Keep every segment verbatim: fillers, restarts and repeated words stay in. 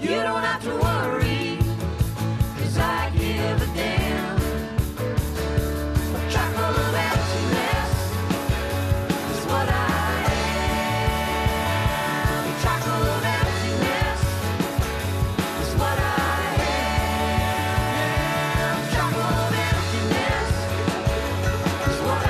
You don't have to worry, 'cause I give a damn. A truck full of emptiness is what I am. A truck full of emptiness is what I am. A truck full of emptiness is what I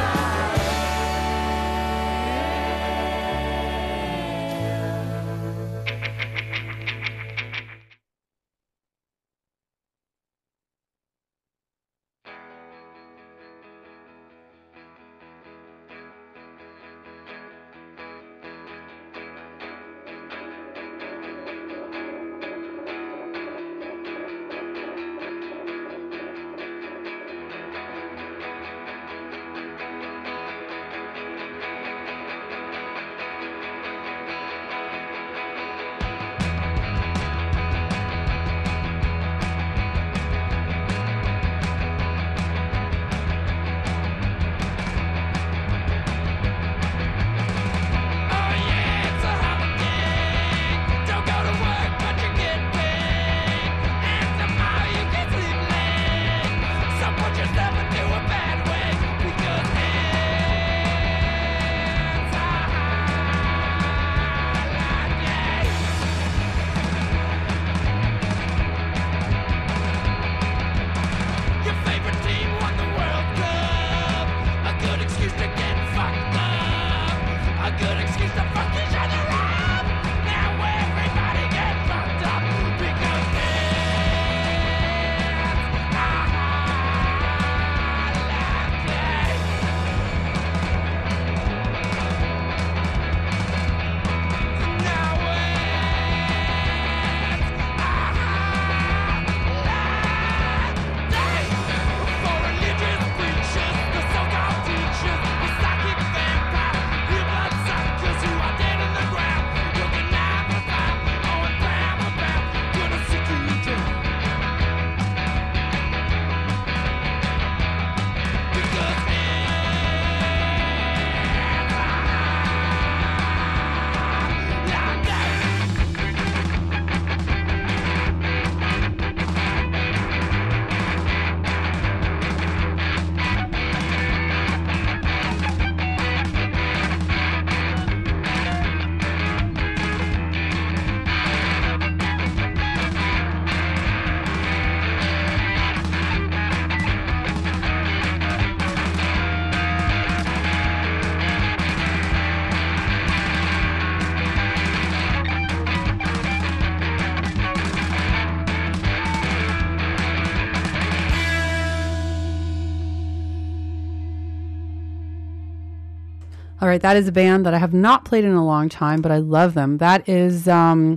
All right, that is a band that I have not played in a long time, but I love them. That is, um,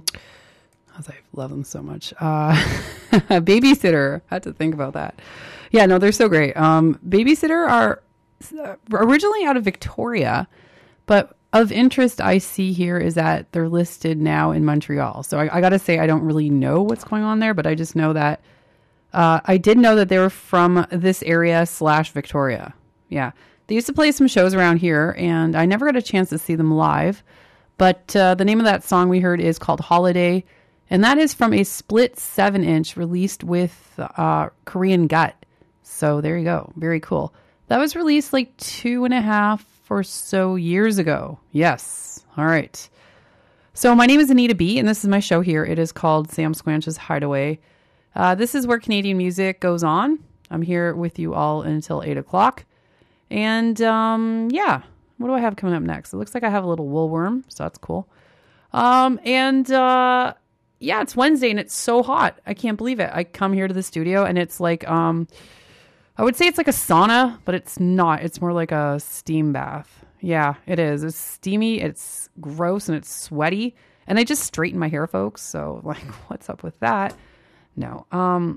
I love them so much. Uh, Babysitter. I had to think about that. Yeah, no, they're so great. Um, Babysitter are originally out of Victoria, but of interest I see here is that they're listed now in Montreal. So I, I got to say, I don't really know what's going on there, but I just know that uh, I did know that they were from this area slash Victoria. Yeah. They used to play some shows around here, and I never got a chance to see them live. But uh, the name of that song we heard is called Holiday, and that is from a split seven inch released with uh, Korean Gut. So there you go. Very cool. That was released like two and a half or so years ago. Yes. All right. So my name is Anita B, and this is my show here. It is called Sam Squanch's Hideaway. Uh, this is where Canadian music goes on. I'm here with you all until eight o'clock. And, um, yeah, what do I have coming up next? It looks like I have a little woolworm, so that's cool. Um, and, uh, yeah, it's Wednesday and it's so hot. I can't believe it. I come here to the studio and it's like, um, I would say it's like a sauna, but it's not. It's more like a steam bath. Yeah, it is. It's steamy. It's gross and it's sweaty. And I just straighten my hair, folks. So like, what's up with that? No. Um,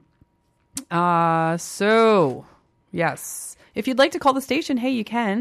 uh, so yes. If you'd like to call the station, hey, you can,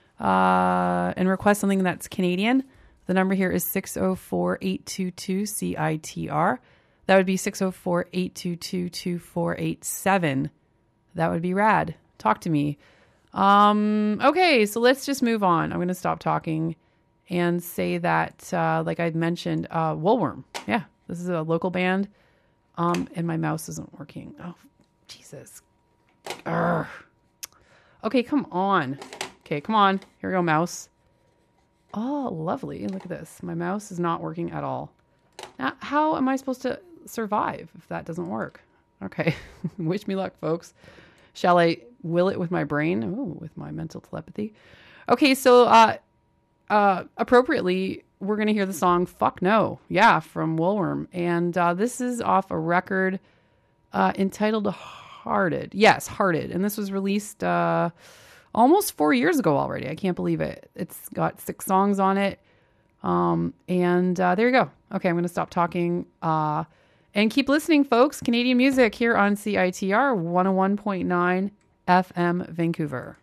uh, and request something that's Canadian. The number here is six oh four, eight two two, C I T R. That would be six oh four, eight two two, two four eight seven. That would be rad. Talk to me. Um, okay, so let's just move on. I'm going to stop talking and say that, uh, like I mentioned, uh, Woolworm. Yeah, This is a local band. Um, and my mouse isn't working. Oh, Jesus. Urgh. Okay, come on. Okay, come on. Here we go, mouse. Oh, lovely. Look at this. My mouse is not working at all. Now, how am I supposed to survive if that doesn't work? Okay. Wish me luck, folks. Shall I will it with my brain? Oh, with my mental telepathy. Okay, so uh, uh, appropriately, we're going to hear the song Fuck No. Yeah, from Woolworm. And uh, this is off a record uh, entitled Hearted. Yes, Hearted. And this was released uh, almost four years ago already. I can't believe it. It's got six songs on it. Um, and uh, there you go. Okay, I'm going to stop talking. Uh, and keep listening, folks. Canadian music here on C I T R one oh one point nine F M Vancouver.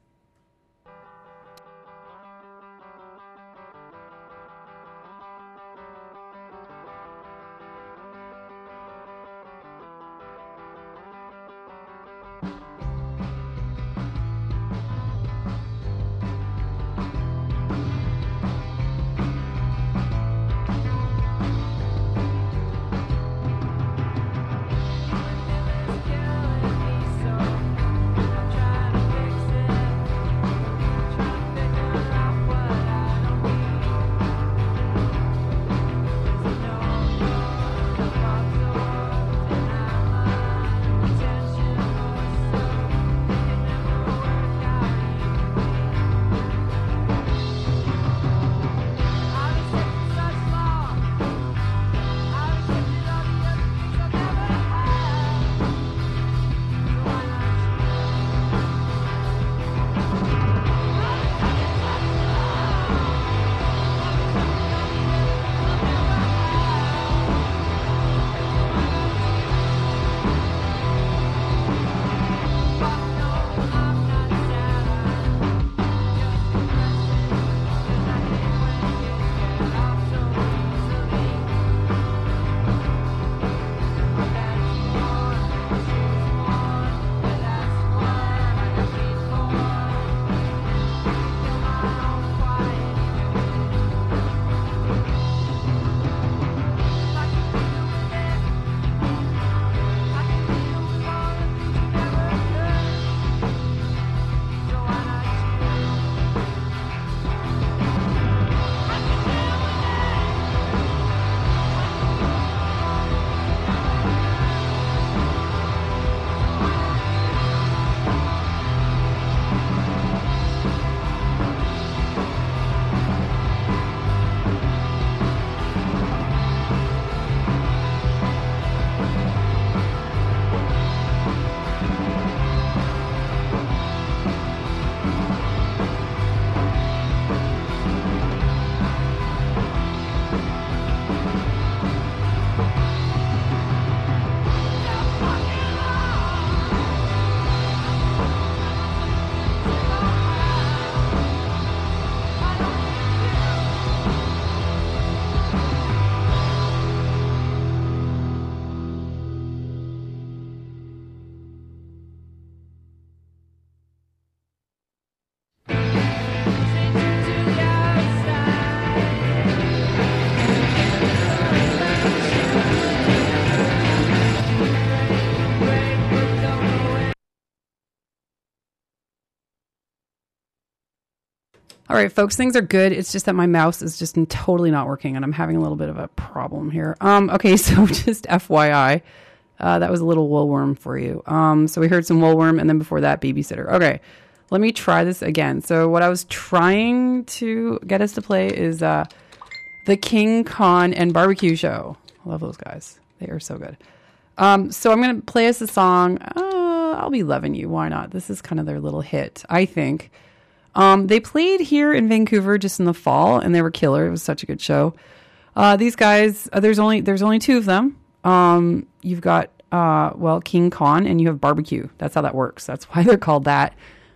All right, folks, things are good. It's just that my mouse is just totally not working, and I'm having a little bit of a problem here. Um, okay, so just F Y I, uh, that was a little Woolworm for you. Um, so we heard some Woolworm, and then before that, Babysitter. Okay, let me try this again. So what I was trying to get us to play is uh, the King Khan and Barbecue Show. I love those guys. They are so good. Um, so I'm going to play us a song. Uh, I'll Be Loving You. Why not? This is kind of their little hit, I think. Um, they played here in Vancouver just in the fall, and they were killer. It was such a good show. Uh, these guys, uh, there's only there's only two of them. Um, you've got uh, well, King Khan, and you have Barbecue. That's how that works. That's why they're called that.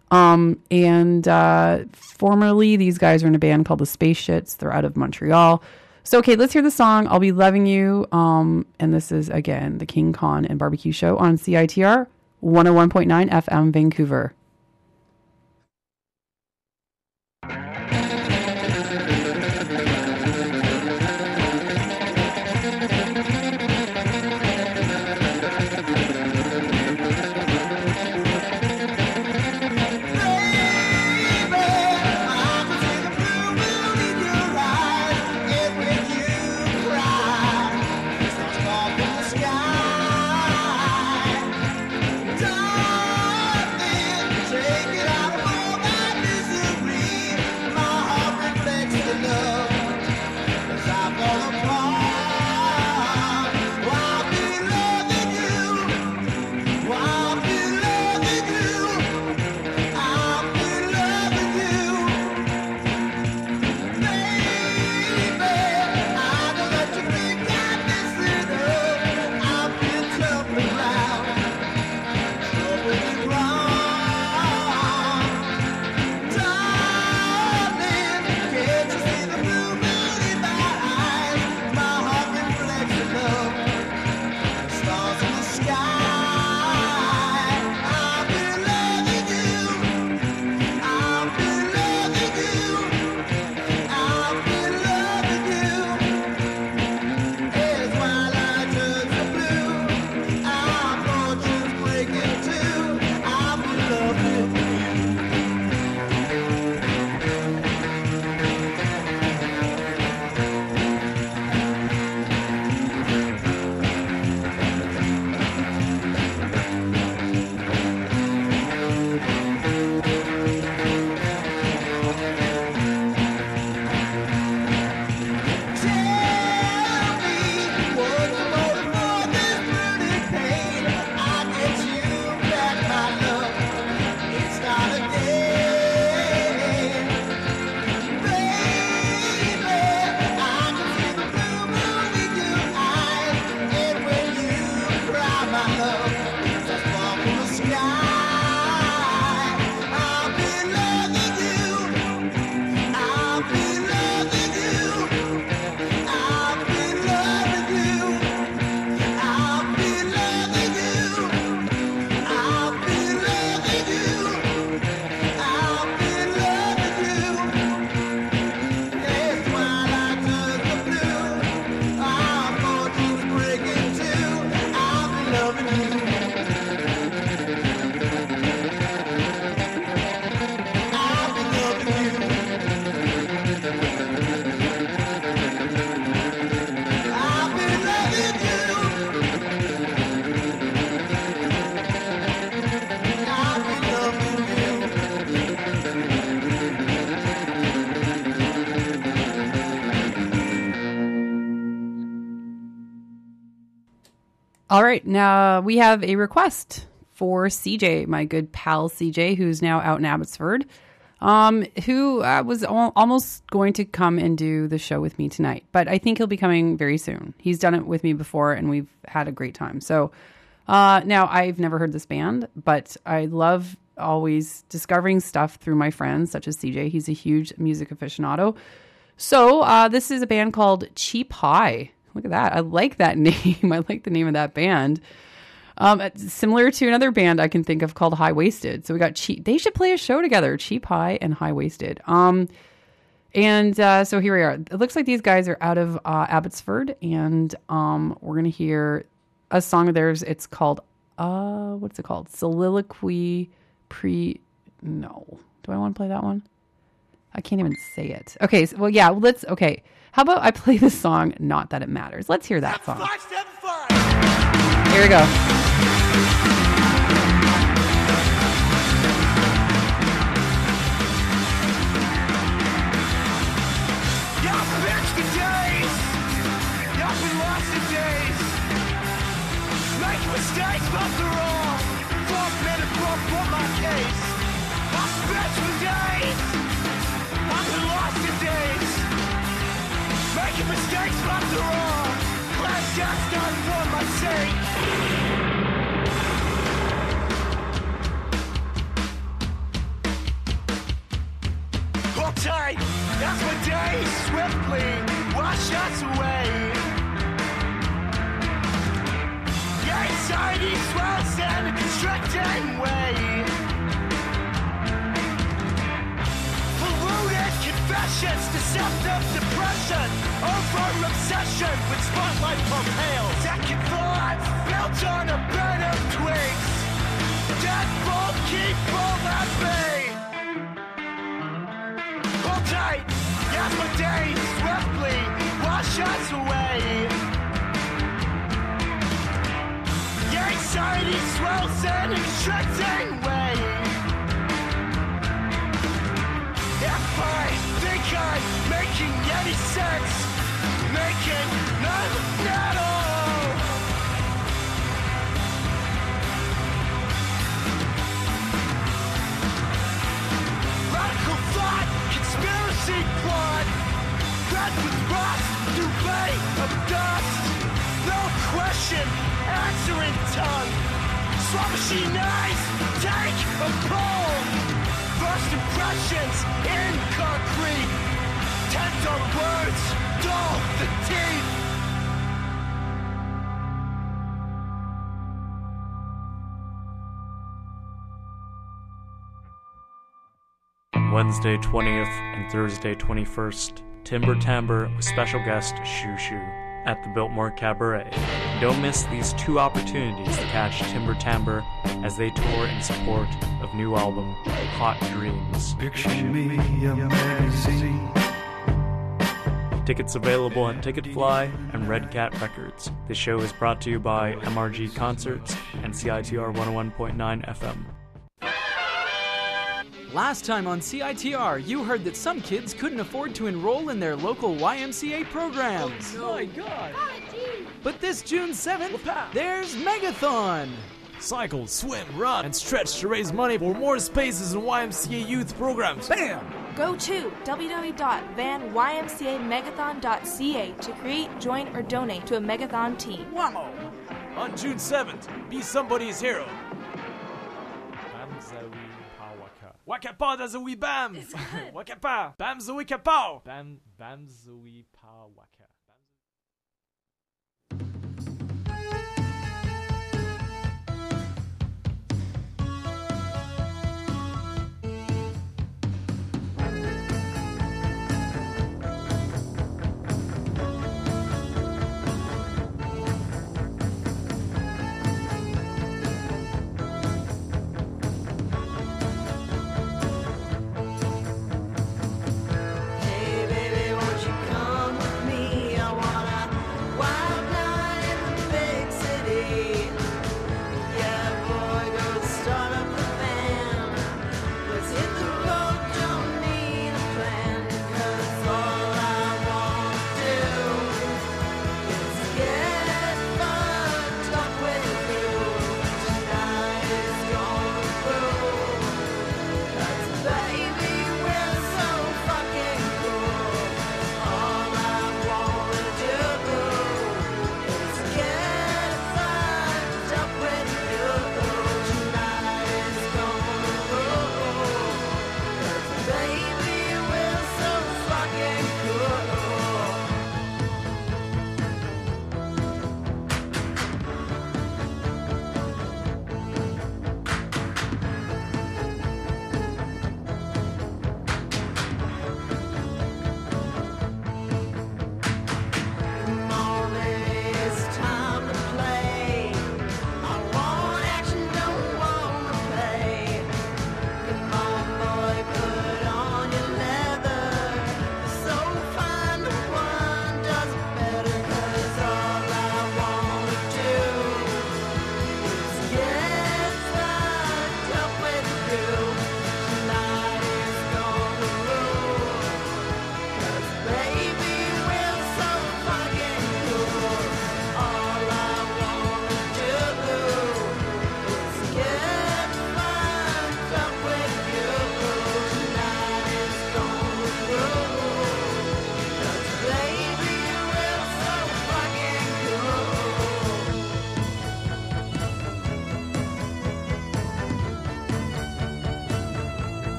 Um, and uh, formerly, these guys were in a band called the Space Shits. They're out of Montreal. So, okay, let's hear the song "I'll Be Loving You." Um, and this is again the King Khan and Barbecue Show on C I T R one oh one point nine F M Vancouver. All right. Now we have a request for C J, my good pal C J, who's now out in Abbotsford, um, who uh, was al- almost going to come and do the show with me tonight. But I think he'll be coming very soon. He's done it with me before, and we've had a great time. So uh, now I've never heard this band, but I love always discovering stuff through my friends, such as C J. He's a huge music aficionado. So uh, this is a band called Cheap High. Look at that. I like that name. I like the name of that band. Um, it's similar to another band I can think of called High Waisted. So we got Cheap. They should play a show together. Cheap High and High Waisted. Um, and uh, so here we are. It looks like these guys are out of uh, Abbotsford, and um, we're gonna hear a song of theirs. It's called uh, what's it called? Soliloquy Pre. No, do I want to play that one? I can't even say it. Okay, so, well, yeah. Well, let's. Okay, how about I play this song? Not that it matters. Let's hear that song. five seven five. Here we go. Y'all bitch for days. Y'all been lost for days. Make mistakes, but they're wrong. Four minute broke for my case. Y'all bitch for days. I've been lost for days. Making mistakes, but they're wrong. Glad just done for my sake. Hold tight, as my days swiftly wash us away. Your anxiety swells in a constricting way. Polluted confessions, deceptive depression, over obsession with spotlight pale. Second thoughts built on a bed of twigs. Deadbolt keep all at bay. Hold tight, yes, my days swiftly wash us away. Your anxiety swells in a constricting way. If I think I'm making any sense, making none at all. Radical thought, conspiracy plot, red with rust, duvet of dust. No question, answering tongue. Swap machine eyes, take a poll. First impressions in concrete. Tender words, dull the teeth. Wednesday twentieth and Thursday twenty-first, Timber Timbre with special guest Shoo Shoo at the Biltmore Cabaret. Don't miss these two opportunities to catch Timber Timbre as they tour in support of new album Hot Dreams. Picture me a magazine. Tickets available on Ticketfly and Red Cat Records. The show is brought to you by M R G Concerts and C I T R one oh one point nine F M. Last time on C I T R, you heard that some kids couldn't afford to enroll in their local Y M C A programs. Oh my God! But this June seventh, there's Megathon! Cycle, swim, run, and stretch to raise money for more spaces in Y M C A youth programs. Bam! Go to w w w dot van y m c a megathon dot c a to create, join, or donate to a Megathon team. Wow! On June seventh, be somebody's hero. Waka pa da zoe bam! Waka pa! Bam zoe kapow! Bam bam zoe pa waka. Hey baby, won't you come with me?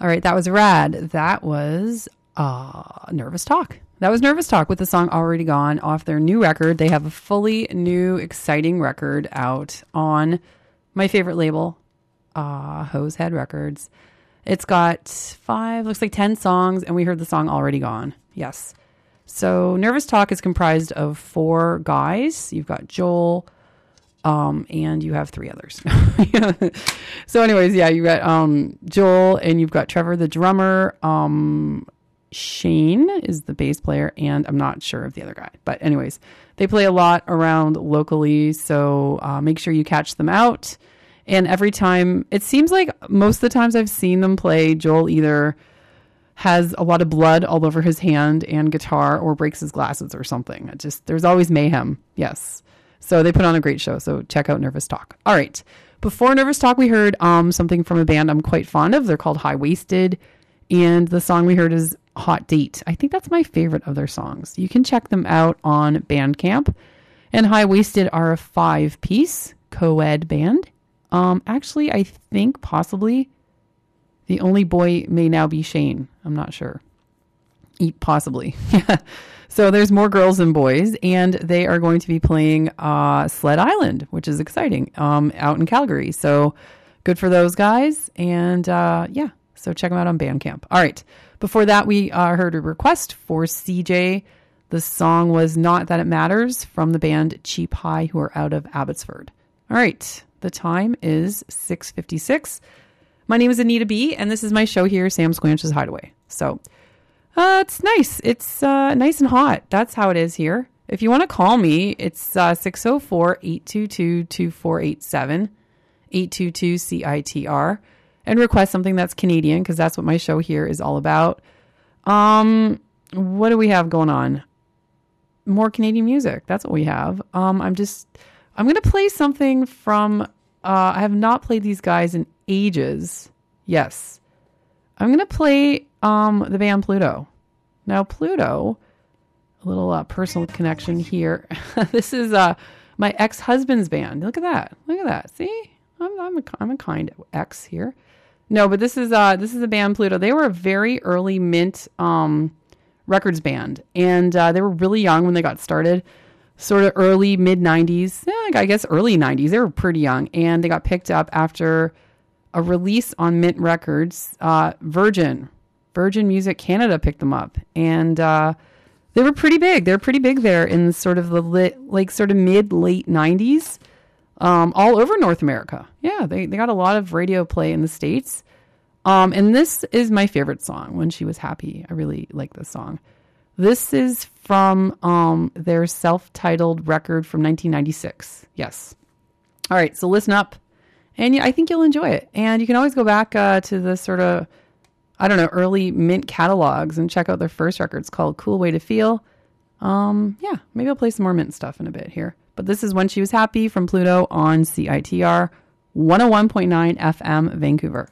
All right, that was rad. That was uh, Nervous Talk. That was Nervous Talk with the song Already Gone off their new record. They have a fully new, exciting record out on my favorite label, uh, Hose Head Records. It's got five, looks like ten songs, and we heard the song Already Gone. Yes. So Nervous Talk is comprised of four guys. You've got Joel, um, and you have three others. So anyways, yeah, you got um, Joel, and you've got Trevor, the drummer. Um, Shane is the bass player, and I'm not sure of the other guy. But anyways, they play a lot around locally, so uh, make sure you catch them out. And every time, it seems like most of the times I've seen them play, Joel either has a lot of blood all over his hand and guitar or breaks his glasses or something. It just, there's always mayhem. Yes. So they put on a great show. So check out Nervous Talk. All right. Before Nervous Talk, we heard um, something from a band I'm quite fond of. They're called High Waisted. And the song we heard is Hot Date. I think that's my favorite of their songs. You can check them out on Bandcamp. And High Waisted are a five-piece co-ed band. Um, actually, I think possibly the only boy may now be Shane. I'm not sure. E- possibly. Yeah. So there's more girls than boys, and they are going to be playing uh, Sled Island, which is exciting, um, out in Calgary. So good for those guys. And uh, yeah, so check them out on Bandcamp. All right. Before that, we uh, heard a request for C J. The song was Not That It Matters from the band Cheap High, who are out of Abbotsford. All right. The time is six fifty-six. My name is Anita B, and this is my show here, Sam Squanch's Hideaway. So uh, it's nice. It's uh, nice and hot. That's how it is here. If you want to call me, it's uh, six oh four, eight two two, two four eight seven, eight two two C I T R, and request something that's Canadian, because that's what my show here is all about. Um, what do we have going on? More Canadian music. That's what we have. Um, I'm just... I'm going to play something from, uh, I have not played these guys in ages. Yes. I'm going to play um, the band Pluto. Now, Pluto, a little uh, personal connection here. This is uh, my ex-husband's band. Look at that. Look at that. See? I'm, I'm, a, I'm a kind ex here. No, but this is uh, this is the band Pluto. They were a very early Mint um, Records band. And uh, they were really young when they got started. Sort of early, mid-nineties, eh, I guess early nineties. They were pretty young. And they got picked up after a release on Mint Records. Uh, Virgin. Virgin Music Canada picked them up. And uh, they were pretty big. They're pretty big there in sort of the lit, like sort of mid-late nineties. Um, all over North America. Yeah, they, they got a lot of radio play in the States. Um, and this is my favorite song, When She Was Happy. I really like this song. This is from um, their self-titled record from nineteen ninety-six. Yes. All right, so listen up, and I think you'll enjoy it. And you can always go back uh, to the sort of, I don't know, early Mint catalogs and check out their first record. It's called Cool Way to Feel. Um, yeah, maybe I'll play some more Mint stuff in a bit here. But this is When She Was Happy from Pluto on C I T R one oh one point nine F M Vancouver.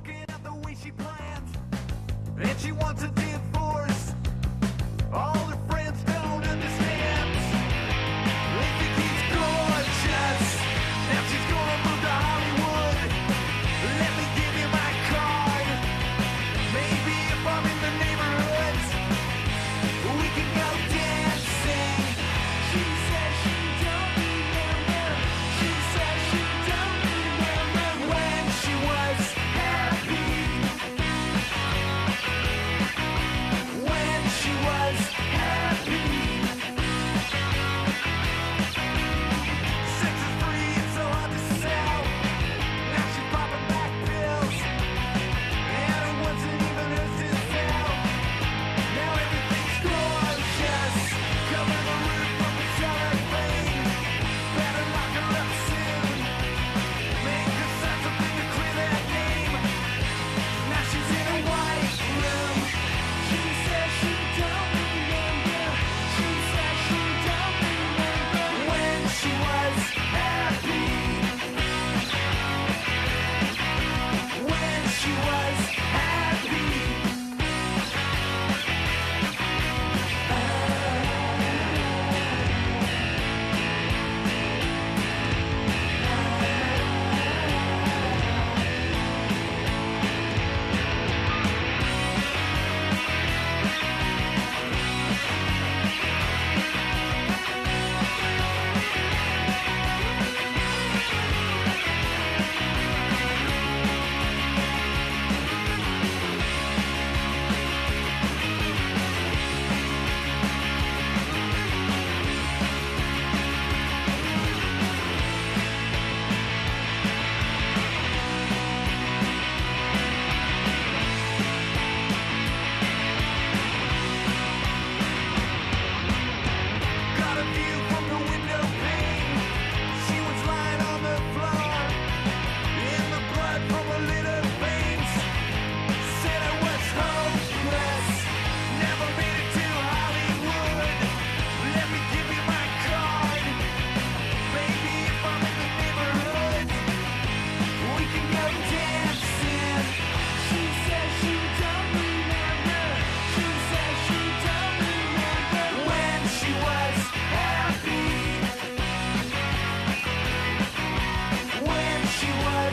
And she wants a divorce. All her friends don't understand. They think he's gorgeous. Now she's gonna move to Hollywood. Let me give you my card. Maybe if I'm in the neighborhood, we can go dancing. She says she don't remember. She says she don't remember when she was happy.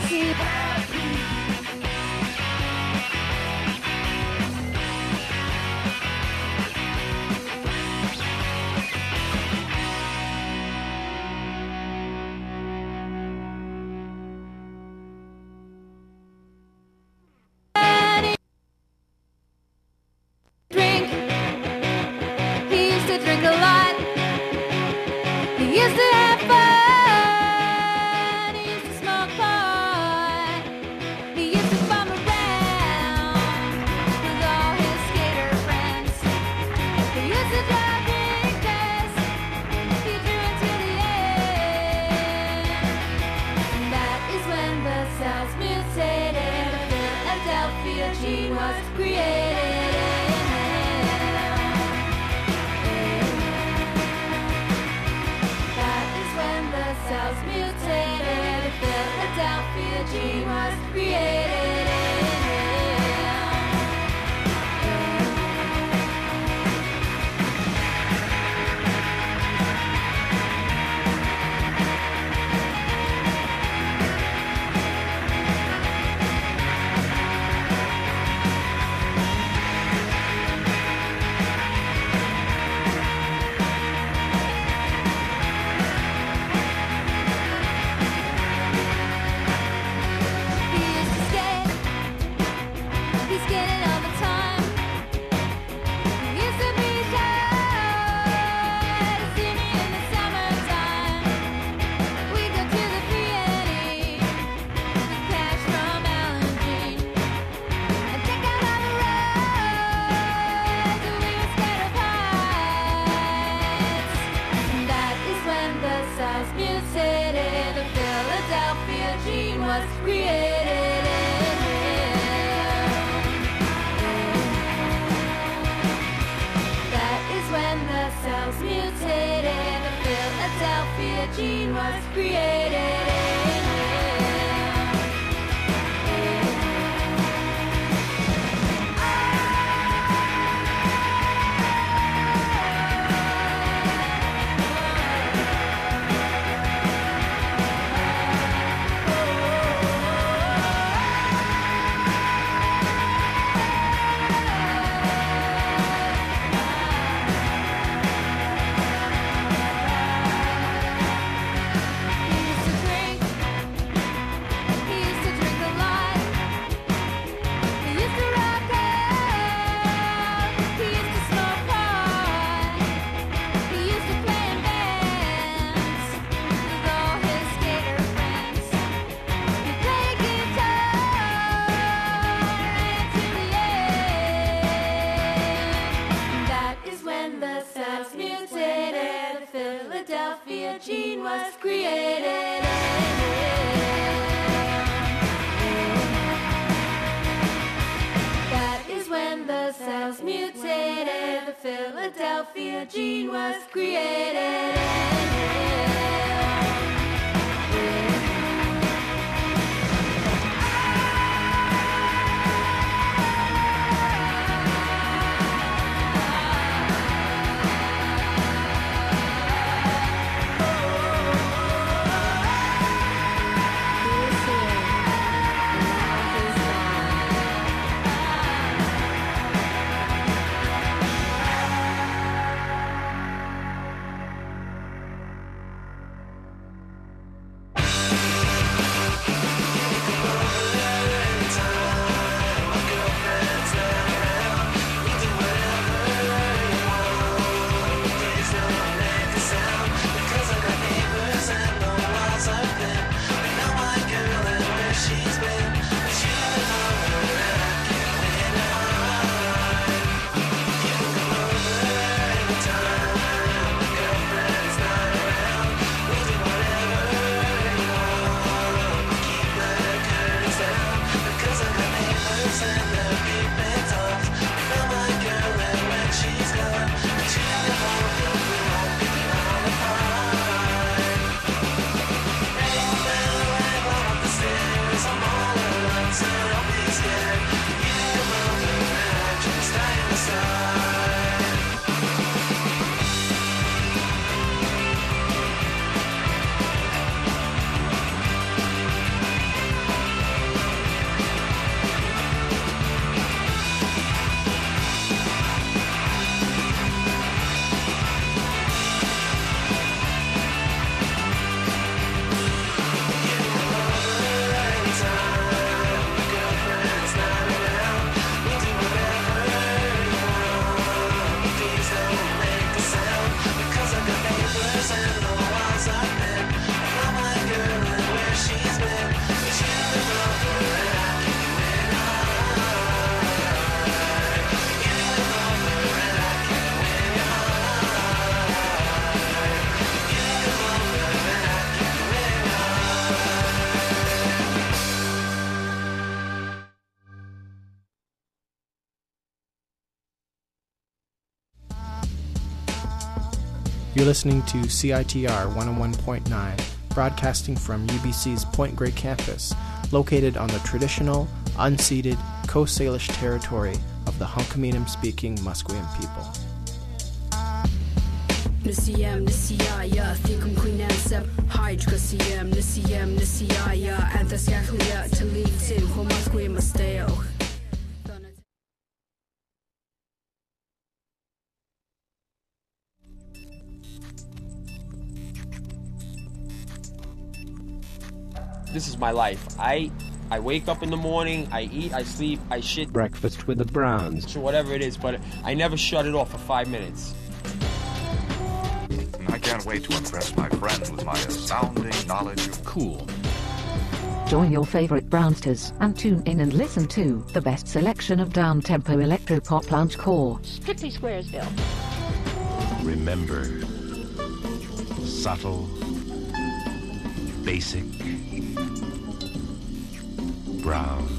Drink. He used to drink a lot. He used to have fun. He used to smoke pot. He used to bum around with all his skater friends. He used to drive big tests. He drew into the end. And that is when the cells mutated. A Philadelphia gene was created. Cells mutated, a Philadelphia gene was created in gene was created in gene was created. That is when the cells mutated. The Philadelphia gene was created. You're listening to C I T R one oh one point nine, broadcasting from U B C's Point Grey campus, located on the traditional, unceded Coast Salish territory of the Hunkaminam-speaking Musqueam people. Nisiyam nisiyaya thikum quinansab hydra siyam nisiyam nisiyaya antaskaklia talitim homasque masteo. This is my life. I I wake up in the morning, I eat, I sleep, I shit. Breakfast with the Browns. So whatever it is, but I never shut it off for five minutes. I can't wait to impress my friends with my astounding knowledge of cool. Join your favorite Brownsters and tune in and listen to the best selection of down-tempo electropop loungecore. Strictly Squaresville. Remember, subtle, basic, brown.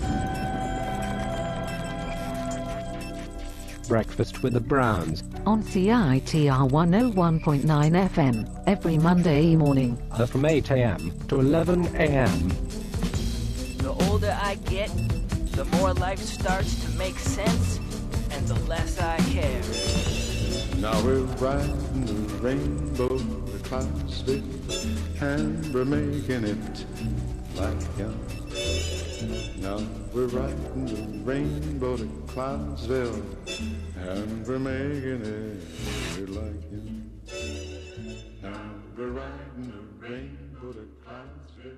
Breakfast with the Browns. On C I T R one oh one point nine F M, every Monday morning. Uh, from eight a.m. to eleven a.m. The older I get, the more life starts to make sense, and the less I care. Now we're riding the rainbow to Clarksville, and we're making it like young. Now we're riding the rainbow to Clarksville, and we're making it like young. Now we're riding the rainbow to Clarksville.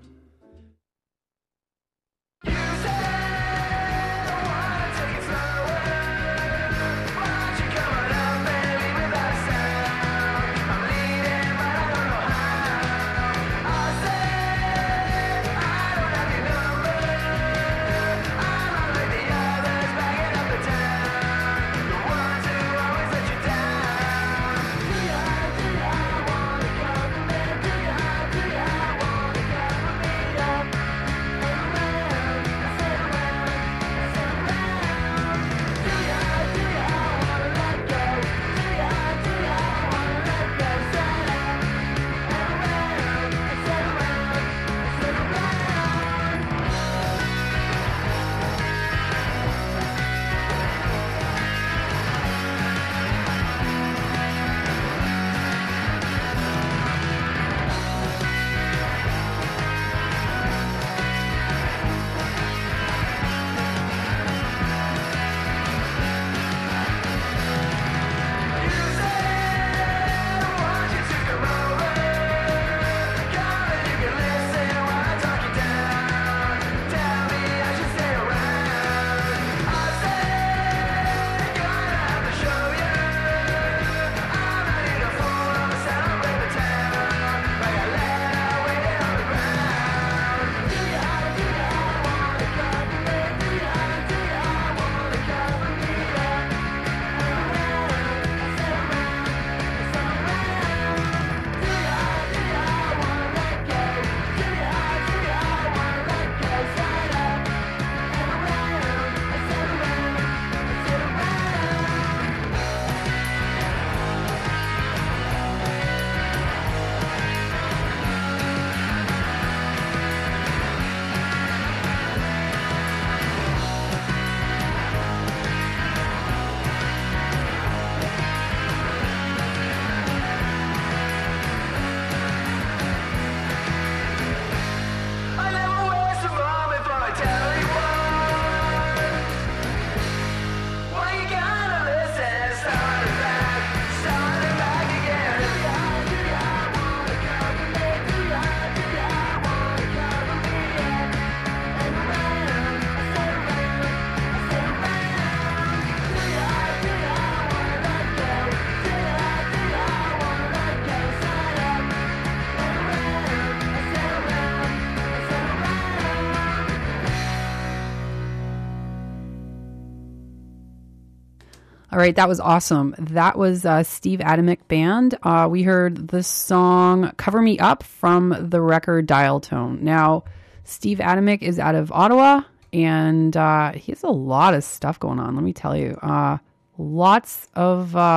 All right, that was awesome. That was uh, Steve Atomic Band. Uh, we heard the song Cover Me Up from the record Dial Tone. Now, Steve Atomic is out of Ottawa, and uh, he has a lot of stuff going on, let me tell you. Uh, lots of uh,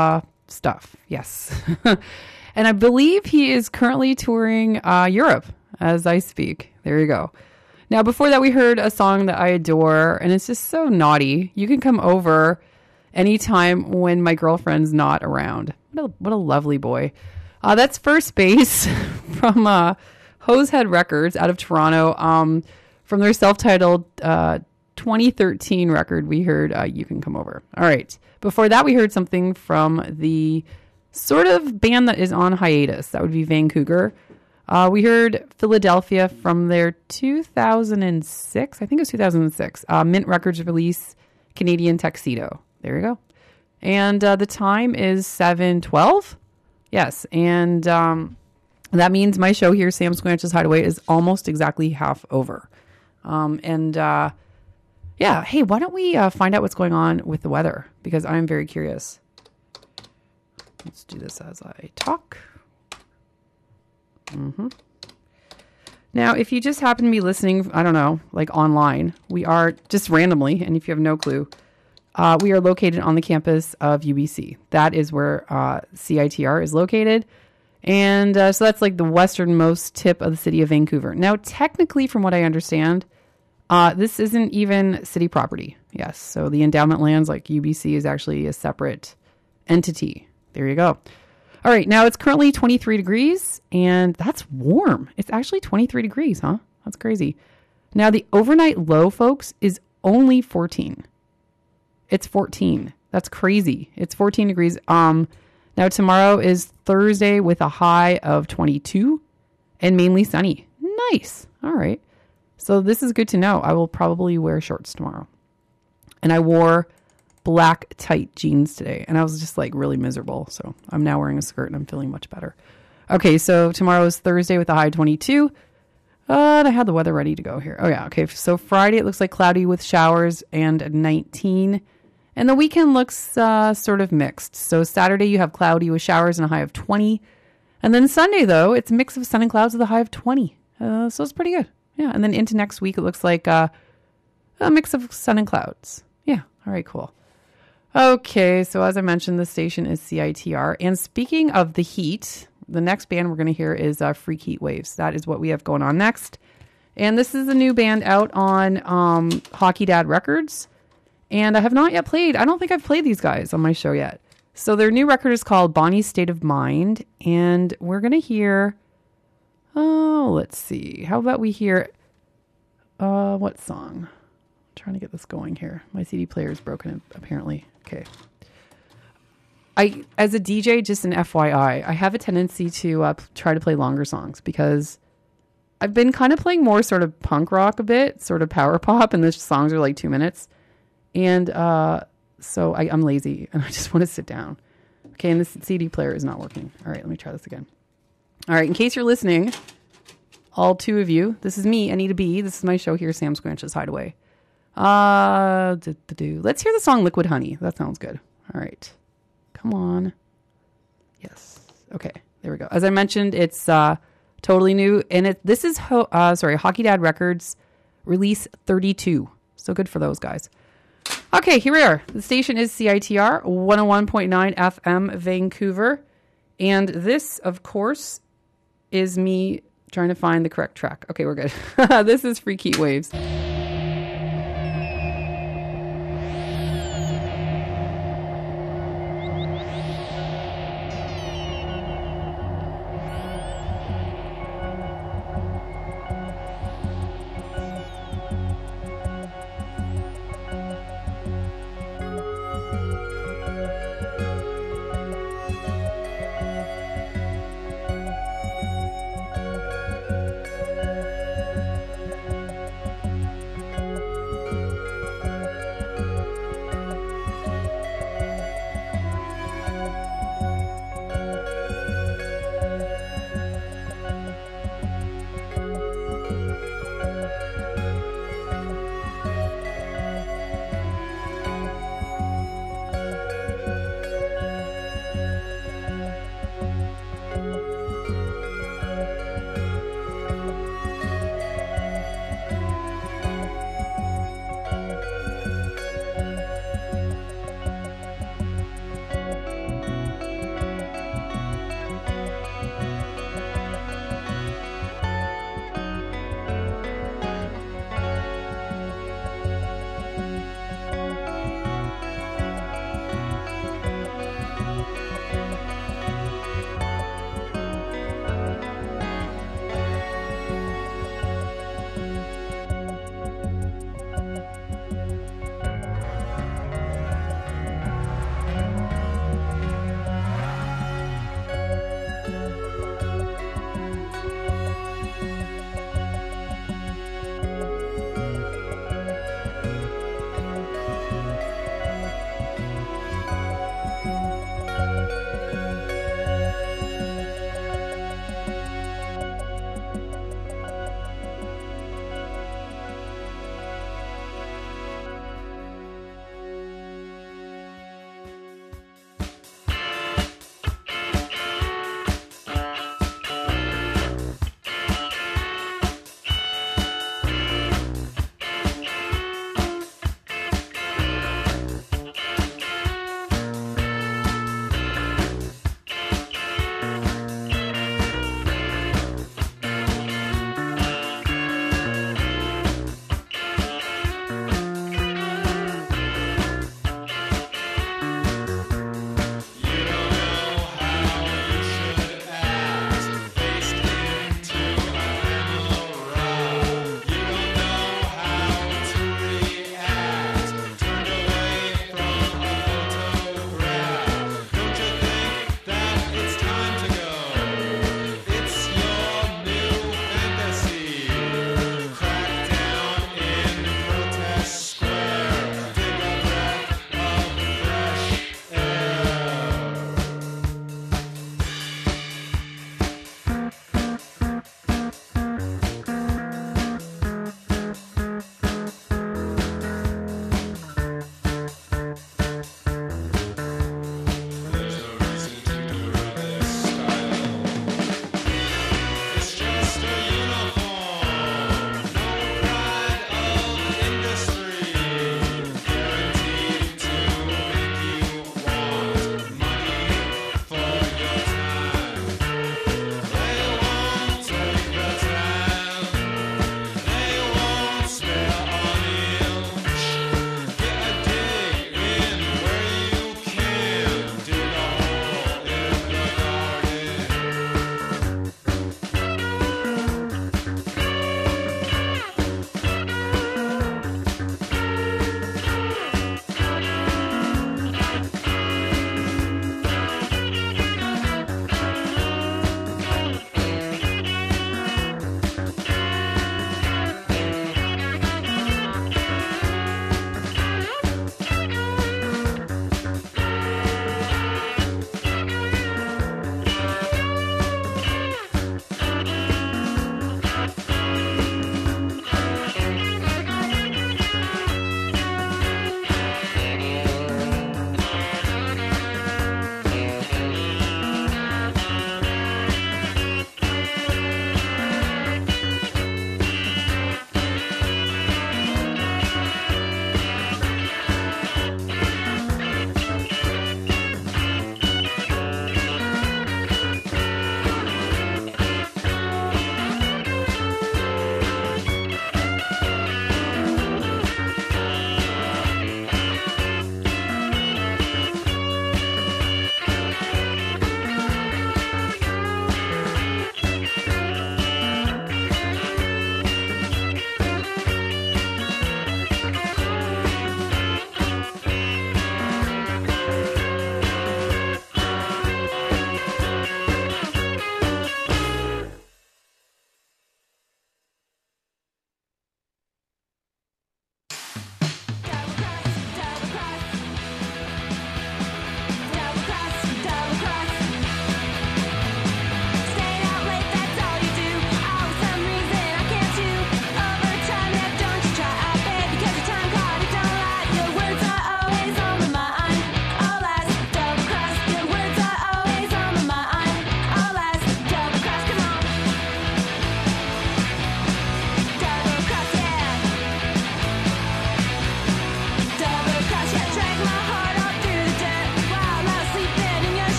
stuff. Yes. And I believe he is currently touring uh, Europe as I speak. There you go. Now, before that, we heard a song that I adore, and it's just so naughty. You can come over anytime when my girlfriend's not around. What a, what a lovely boy. Uh, that's First Base from uh, Hosehead Records out of Toronto. Um, from their self-titled uh, twenty thirteen record, we heard uh, You Can Come Over. All right. Before that, we heard something from the sort of band that is on hiatus. That would be Vancouver. Uh, we heard Philadelphia from their two thousand six, I think it was two thousand six, uh, Mint Records release, Canadian Tuxedo. There you go. And uh, the time is seven twelve. Yes, and um, that means my show here, Sam Squanch's Hideaway, is almost exactly half over. Um, and uh, yeah, hey, why don't we uh, find out what's going on with the weather? Because I'm very curious. Let's do this as I talk. Mm-hmm. Now, if you just happen to be listening, I don't know, like online, we are just randomly, and if you have no clue, uh, we are located on the campus of U B C. That is where uh, C I T R is located. And uh, so that's like the westernmost tip of the city of Vancouver. Now, technically, from what I understand, uh, this isn't even city property. Yes, so the endowment lands like U B C is actually a separate entity. There you go. All right, now it's currently twenty-three degrees, and that's warm. It's actually twenty-three degrees, huh? That's crazy. Now, the overnight low, folks, is only fourteen. It's fourteen. That's crazy. It's fourteen degrees. Um, now, tomorrow is Thursday with a high of twenty-two and mainly sunny. Nice. All right. So this is good to know. I will probably wear shorts tomorrow. And I wore black tight jeans today, and I was just like really miserable. So I'm now wearing a skirt and I'm feeling much better. Okay, so tomorrow is Thursday with a high twenty-two. Uh, and I had the weather ready to go here. Oh yeah, okay. So Friday it looks like cloudy with showers and nineteen. And the weekend looks uh, sort of mixed. So Saturday you have cloudy with showers and a high of twenty. And then Sunday though, it's a mix of sun and clouds with a high of twenty. Uh, so it's pretty good. Yeah, and then into next week it looks like uh, a mix of sun and clouds. Yeah, all right, cool. Okay, so as I mentioned, the station is C I T R. And speaking of the heat, the next band we're going to hear is uh, Freak Heat Waves. That is what we have going on next. And this is a new band out on um, Hockey Dad Records. And I have not yet played. I don't think I've played these guys on my show yet. So their new record is called Bonnie's State of Mind. And we're going to hear, oh, let's see. How about we hear, uh, what song? I'm trying to get this going here. My C D player is broken, apparently. Okay. I, as a D J, just an F Y I, I have a tendency to uh, try to play longer songs because I've been kind of playing more sort of punk rock a bit, sort of power pop, and the songs are like two minutes. And uh, so I, I'm lazy and I just want to sit down. Okay, and this C D player is not working. All right, let me try this again. All right, in case you're listening, all two of you, this is me, Anita B. This is my show here, Sam Squanch's Hideaway. Uh, do, do, do. Let's hear the song Liquid Honey. That sounds good. All right. Come on. Yes. Okay, there we go. As I mentioned, it's uh, totally new. And it this is, ho- uh, sorry, Hockey Dad Records, release thirty-two. So good for those guys. Okay, here we are. The station is C I T R, one oh one point nine F M, Vancouver. And this, of course, is me trying to find the correct track. Okay, we're good. This is Freak Heat Waves.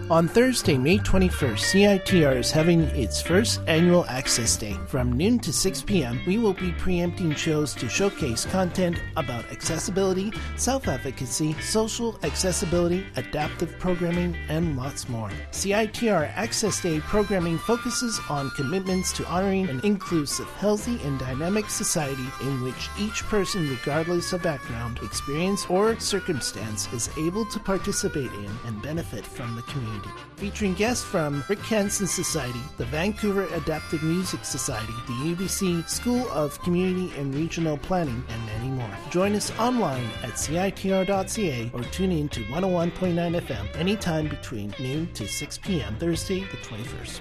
On Thursday, May twenty-first, C I T R is having its first annual Access Day. From noon to six p.m., we will be preempting shows to showcase content about accessibility, self-advocacy, social accessibility, adaptive programming, and lots more. C I T R Access Day programming focuses on commitments to honoring an inclusive, healthy, and dynamic society in which each person, regardless of background, experience, or circumstance, is able to participate in and benefit from the community. Featuring guests from Rick Hansen Society, the Vancouver Adaptive Music Society, the U B C School of Community and Regional Planning, and many more. Join us online at C I T R dot C A or tune in to one oh one point nine F M anytime between noon to six p.m. Thursday the twenty-first.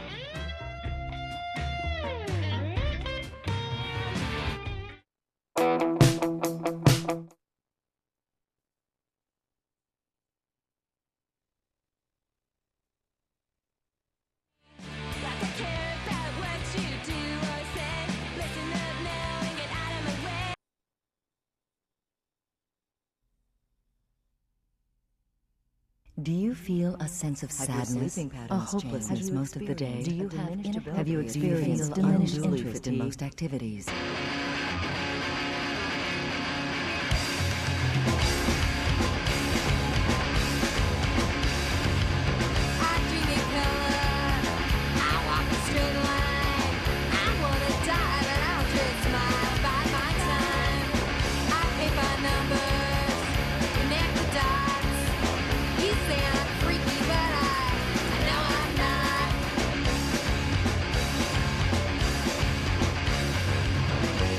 Do you feel a sense of Have your sadness, sleeping a patterns hopelessness changed? Have you most of the day? experienced Do you a have diminished inner- ability? have you Do you feel experienced diminished unduly interest in fatigued? most activities? Freaky, but I, I know I'm not.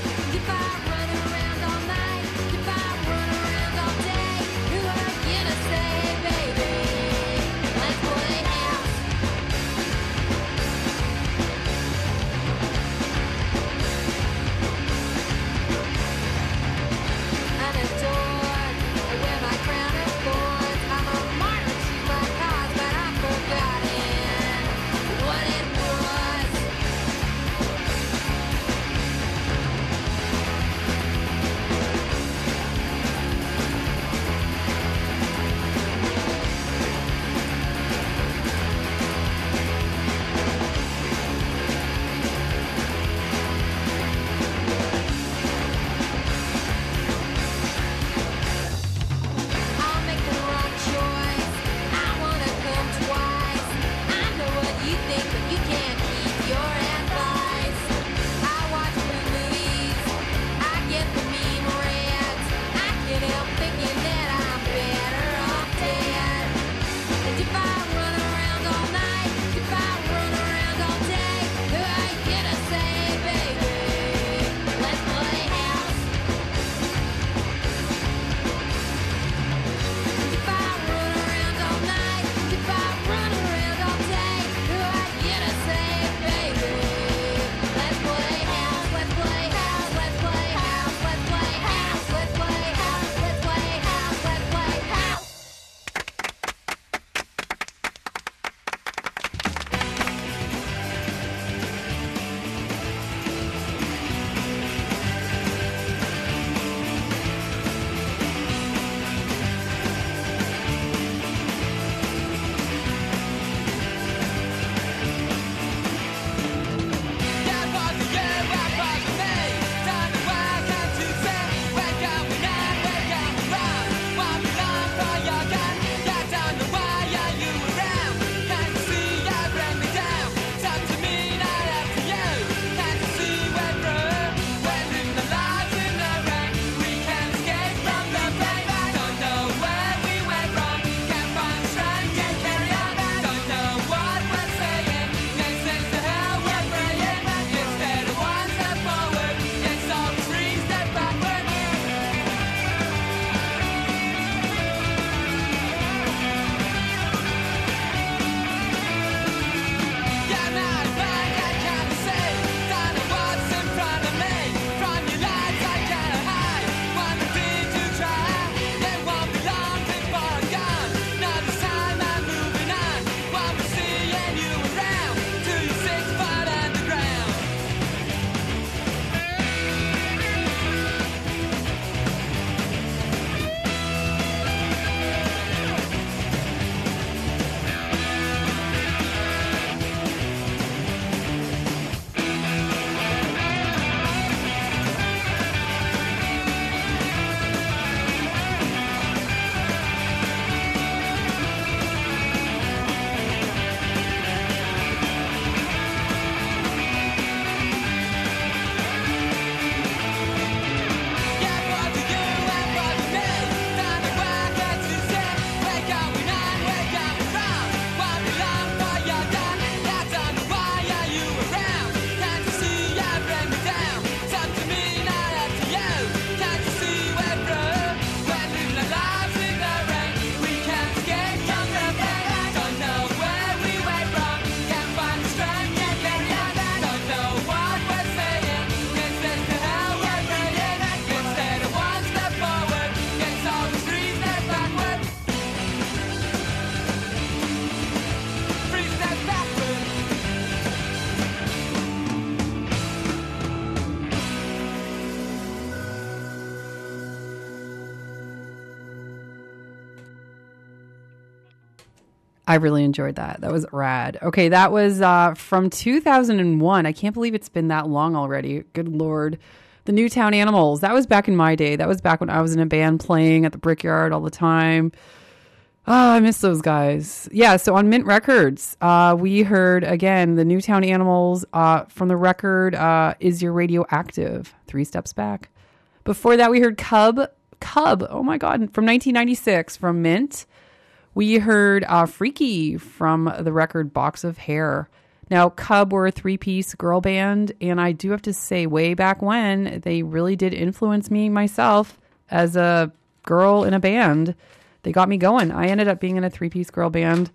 I really enjoyed that. That was rad. Okay, that was uh, from two thousand one. I can't believe it's been that long already. Good Lord. The Newtown Animals. That was back in my day. That was back when I was in a band playing at the Brickyard all the time. Oh, I miss those guys. Yeah, so on Mint Records, uh, we heard, again, the Newtown Animals uh, from the record uh, Is Your Radio Active? Three Steps Back. Before that, we heard Cub. Cub, oh my God, from nineteen ninety-six from Mint. We heard uh, Freaky from the record Box of Hair. Now, Cub were a three-piece girl band, and I do have to say, way back when, they really did influence me myself as a girl in a band. They got me going. I ended up being in a three-piece girl band,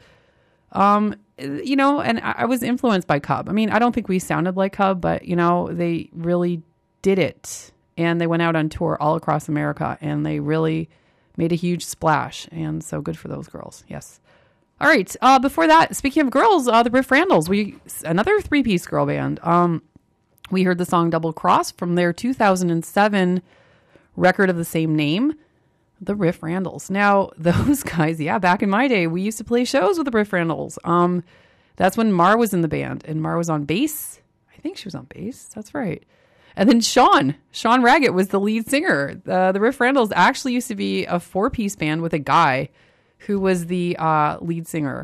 um, you know, and I, I was influenced by Cub. I mean, I don't think we sounded like Cub, but, you know, they really did it, and they went out on tour all across America, and they really made a huge splash, and so good for those girls. Yes. All right. Uh, before that, speaking of girls, uh, the Riff Randalls, we another three-piece girl band. Um, we heard the song Double Cross from their two thousand seven record of the same name, the Riff Randalls. Now, those guys, yeah, back in my day, we used to play shows with the Riff Randalls. Um, that's when Mar was in the band, and Mar was on bass. I think she was on bass. That's right. And then Sean, Sean Raggett was the lead singer. Uh, the Riff Randalls actually used to be a four-piece band with a guy who was the uh, lead singer.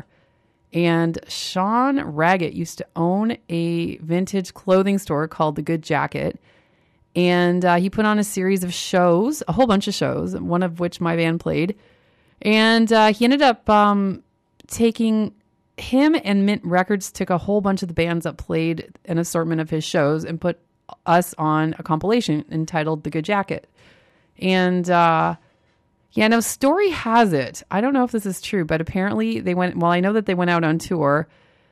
And Sean Raggett used to own a vintage clothing store called The Good Jacket. And uh, he put on a series of shows, a whole bunch of shows, one of which my band played. And uh, he ended up um, taking, him and Mint Records took a whole bunch of the bands that played an assortment of his shows and put us on a compilation entitled The Good Jacket. And uh, yeah, now story has it, I don't know if this is true, but apparently they went, well, I know that they went out on tour,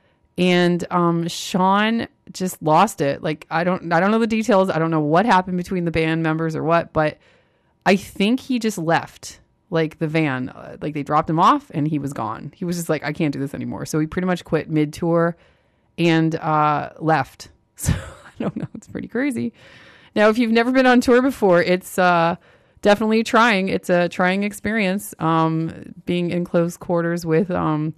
and um, Sean just lost it. Like, I don't, I don't know the details. I don't know what happened between the band members or what, but I think he just left, like, the van. Uh, like, they dropped him off and he was gone. He was just like, I can't do this anymore. So he pretty much quit mid-tour and uh, left. So I don't know. It's pretty crazy. Now, if you've never been on tour before, it's uh, definitely trying. It's a trying experience, um, being in close quarters with um,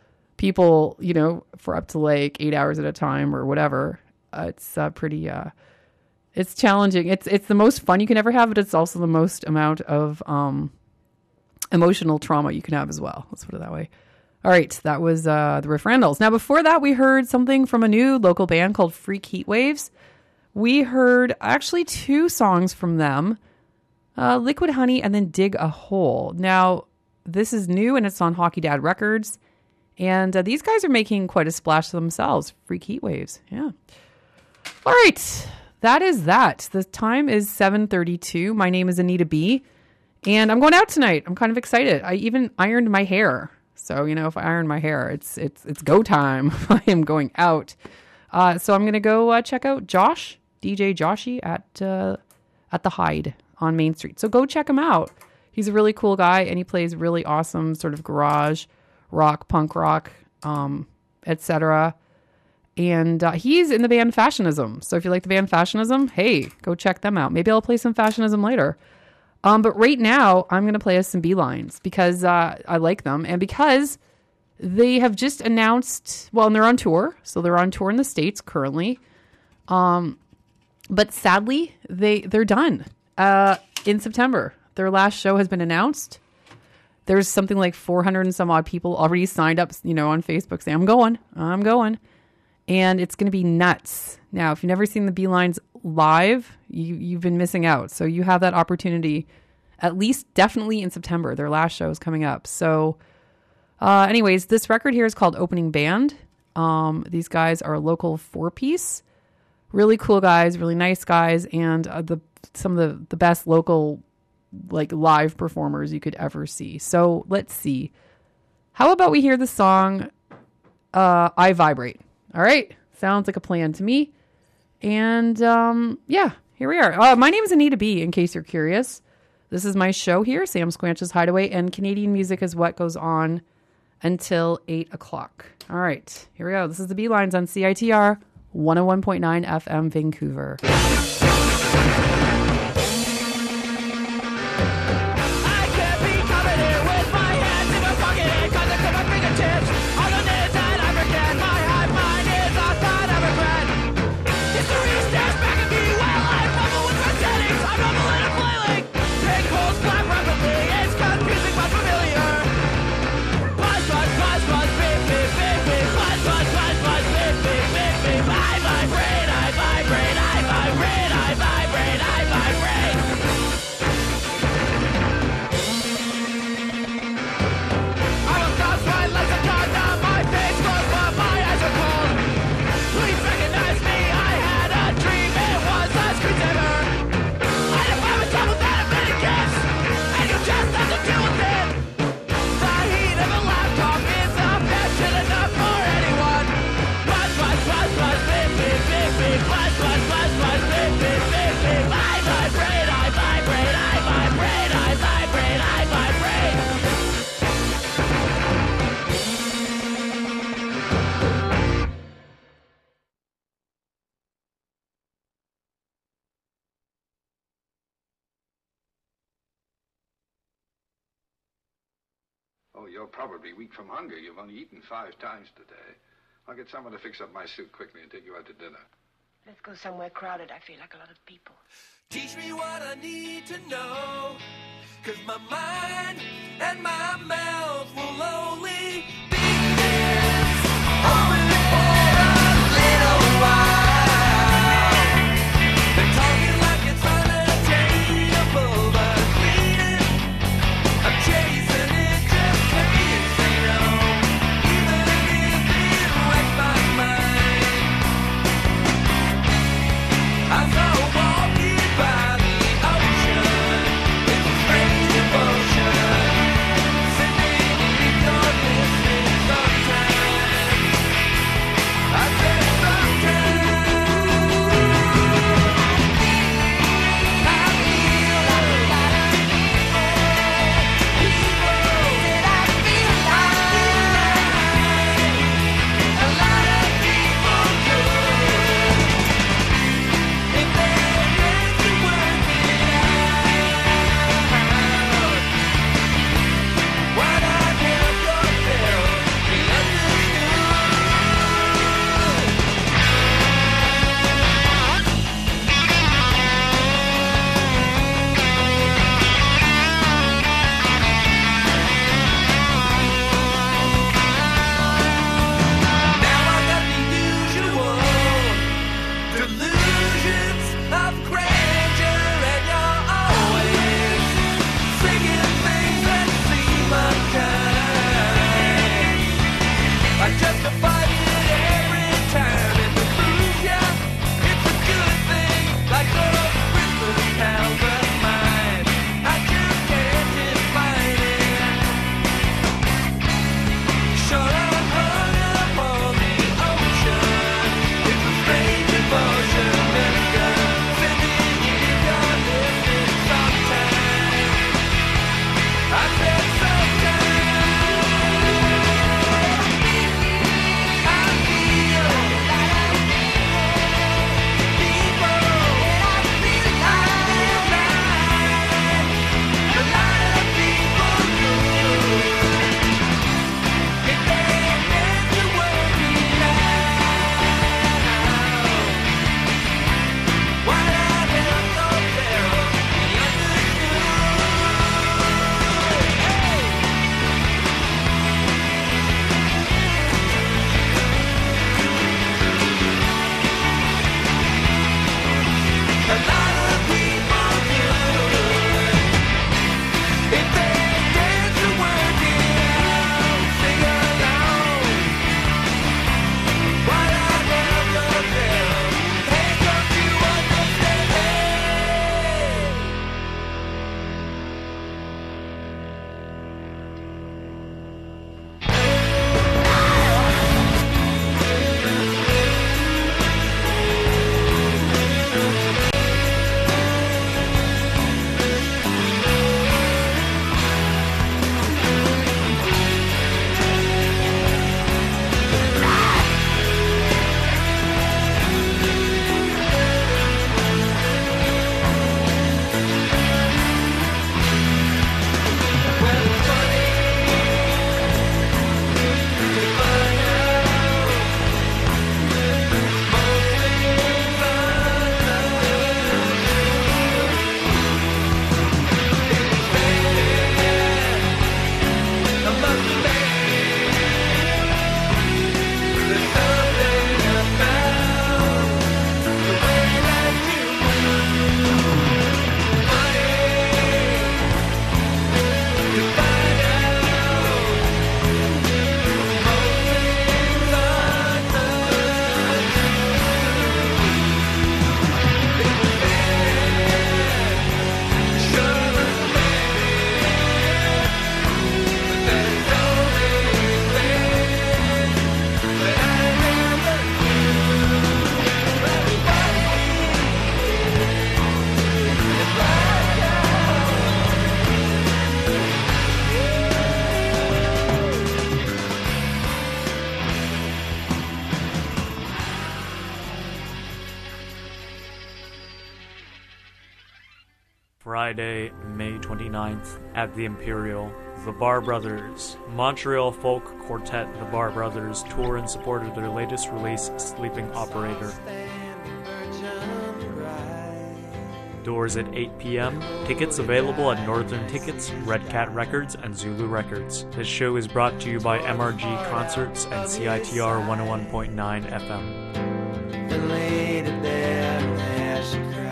people, you know, for up to like eight hours at a time or whatever. Uh, it's uh, pretty, uh, it's challenging. It's it's the most fun you can ever have, but it's also the most amount of um, emotional trauma you can have as well. Let's put it that way. All right, that was uh, the Riff Randalls. Now, before that, we heard something from a new local band called Freak Heat Waves. We heard actually two songs from them, uh, Liquid Honey and then Dig a Hole. Now, this is new and it's on Hockey Dad Records. And uh, these guys are making quite a splash themselves. Freak Heat Waves, yeah. All right, that is that. The time is seven thirty-two. My name is Anita B. And I'm going out tonight. I'm kind of excited. I even ironed my hair. So, you know, if I iron my hair, it's it's it's go time. I am going out. Uh, so I'm going to go uh, check out Josh, D J Joshy at uh, at the Hyde on Main Street. So go check him out. He's a really cool guy, and he plays really awesome sort of garage rock, punk rock, um, et cetera. And uh, he's in the band Fashionism. So if you like the band Fashionism, hey, go check them out. Maybe I'll play some Fashionism later. Um, but right now, I'm going to play us some B-Lines because uh, I like them. And because they have just announced, well, and they're on tour. So they're on tour in the States currently. Um, but sadly, they, they're done uh, in September. Their last show has been announced. There's something like four hundred and some odd people already signed up, you know, on Facebook saying, I'm going, I'm going. And it's going to be nuts. Now, if you've never seen the B-Lines live, you, you've been missing out. So you have that opportunity, at least definitely in September. Their last show is coming up. So uh, anyways, this record here is called Opening Band. Um, these guys are a local four-piece. Really cool guys, really nice guys, and uh, the some of the, the best local like live performers you could ever see. So let's see. How about we hear the song uh, I Vibrate? All right. Sounds like a plan to me. And um, yeah, here we are. Uh, my name is Anita B, in case you're curious. This is my show here, Sam Squanch's Hideaway, and Canadian music is what goes on until eight o'clock. All right. Here we go. This is the B-Lines on C I T R one oh one point nine F M Vancouver. I can't be coming here with my hands in my pocket, cause I cut my fingertips. Oh, you're probably weak from hunger. You've only eaten five times today. I'll get someone to fix up my suit quickly and take you out to dinner. Let's go somewhere crowded. I feel like a lot of people. Teach me what I need to know, 'cause my mind and my mouth will only be this. Open for a little while. They're talking like it's unattainable, but cleaning, I'm chasing it just can't say no, even if it wrecks my mind. I saw walking by the ocean, it's a strange devotion, sending Friday, May twenty-ninth at the Imperial. The Bar Brothers, Montreal folk quartet The Bar Brothers, tour in support of their latest release, Sleeping Operator. Doors at eight p.m. Tickets available at Northern Tickets, Red Cat Records, and Zulu Records. This show is brought to you by M R G Concerts and C I T R one oh one point nine F M. And laid it there, there she cried.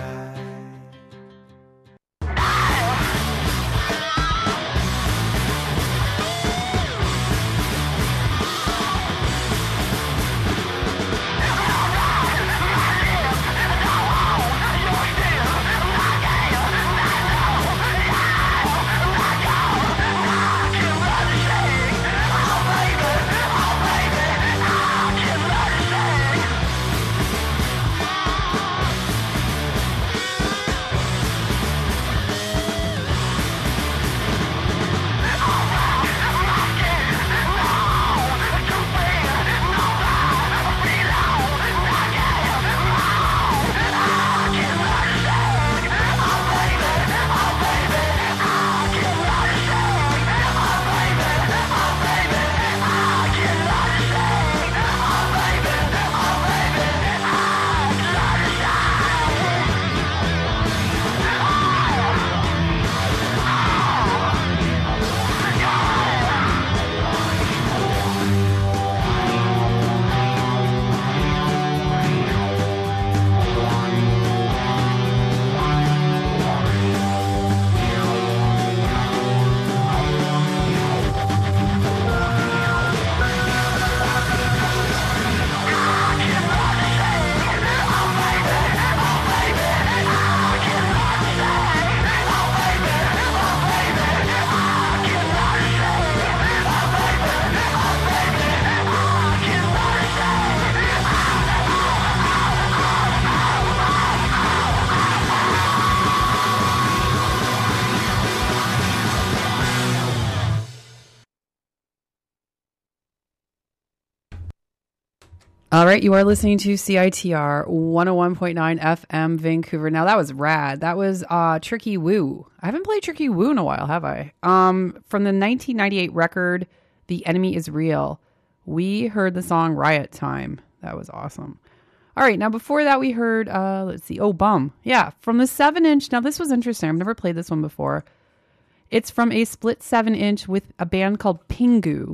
All right, you are listening to C I T R one oh one point nine F M Vancouver. Now that was rad. That was uh, Tricky Woo. I haven't played Tricky Woo in a while, have I? Um, from the nineteen ninety-eight record, The Enemy Is Real. We heard the song Riot Time. That was awesome. All right, now before that we heard, uh, let's see, oh, Bum. Yeah, from the seven inch. Now this was interesting. I've never played this one before. It's from a split seven inch with a band called Pingu.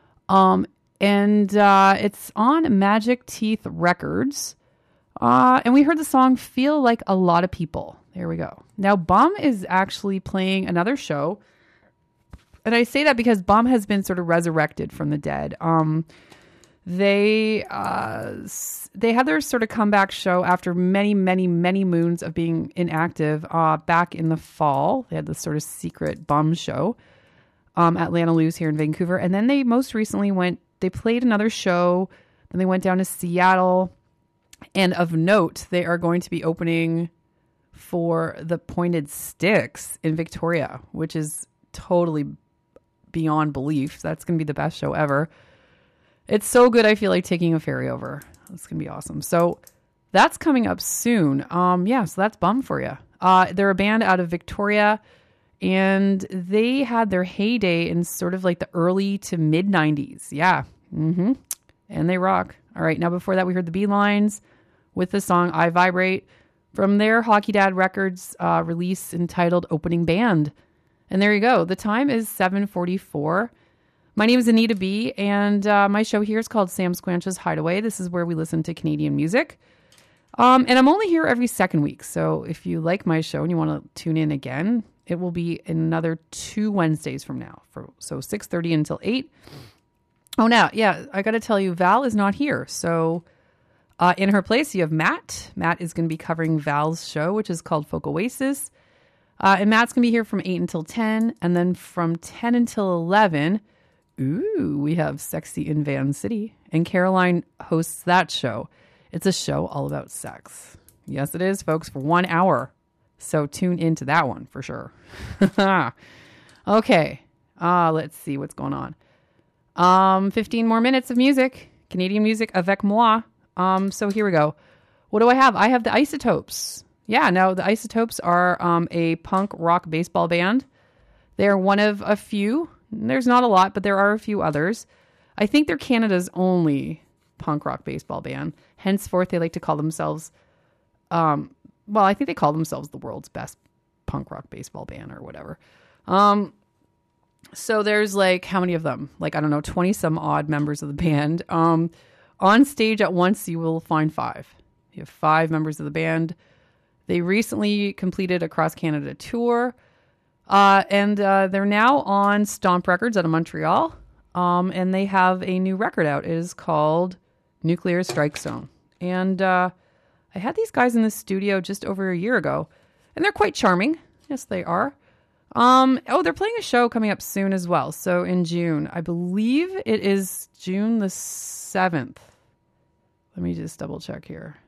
Um, And uh, it's on Magic Teeth Records. Uh, and we heard the song Feel Like a Lot of People. There we go. Now, Bum is actually playing another show. And I say that because Bum has been sort of resurrected from the dead. Um, they uh, they had their sort of comeback show after many, many, many moons of being inactive uh, back in the fall. They had this sort of secret Bum show um, at Lana Lou's here in Vancouver. And then they most recently went They played another show, then they went down to Seattle, and of note, they are going to be opening for the Pointed Sticks in Victoria, which is totally beyond belief. That's going to be the best show ever. It's so good, I feel like taking a ferry over. It's going to be awesome. So that's coming up soon. Um, yeah, so that's Bum for you. Uh, they're a band out of Victoria, and they had their heyday in sort of like the early to mid nineties. Yeah. Mm-hmm. And they rock. All right. Now, before that, we heard the Beelines with the song I Vibrate from their Hockey Dad Records uh, release entitled Opening Band. And there you go. The time is seven forty-four. My name is Anita B. And uh, my show here is called Sam Squanch's Hideaway. This is where we listen to Canadian music. Um, and I'm only here every second week. So if you like my show and you want to tune in again, it will be another two Wednesdays from now. For so six thirty until eight. Oh, now, yeah, I got to tell you, Val is not here. So uh, in her place, you have Matt. Matt is going to be covering Val's show, which is called Folk Oasis. Uh, and Matt's going to be here from eight until ten. And then from ten until eleven, ooh, we have Sexy in Van City. And Caroline hosts that show. It's a show all about sex. Yes, it is, folks, for one hour. So tune into that one for sure. Okay. Uh, let's see what's going on. Um, fifteen more minutes of music. Canadian music avec moi. Um, so here we go. What do I have? I have the Isotopes. yeah, no, the Isotopes are um, a punk rock baseball band. They're one of a few. There's not a lot, but there are a few others. I think they're Canada's only punk rock baseball band. Henceforth, they like to call themselves, um, well, I think they call themselves the world's best punk rock baseball band or whatever. Um, so there's like, how many of them? Like, I don't know, twenty some odd members of the band. Um, on stage at once, you will find five. You have five members of the band. They recently completed a cross Canada tour. Uh, and uh, they're now on Stomp Records out of Montreal. Um, and they have a new record out. It is called Nuclear Strike Zone. And uh, I had these guys in the studio just over a year ago. And they're quite charming. Yes, they are. Um, oh, they're playing a show coming up soon as well. So in June, I believe it is June the seventh. Let me just double check here.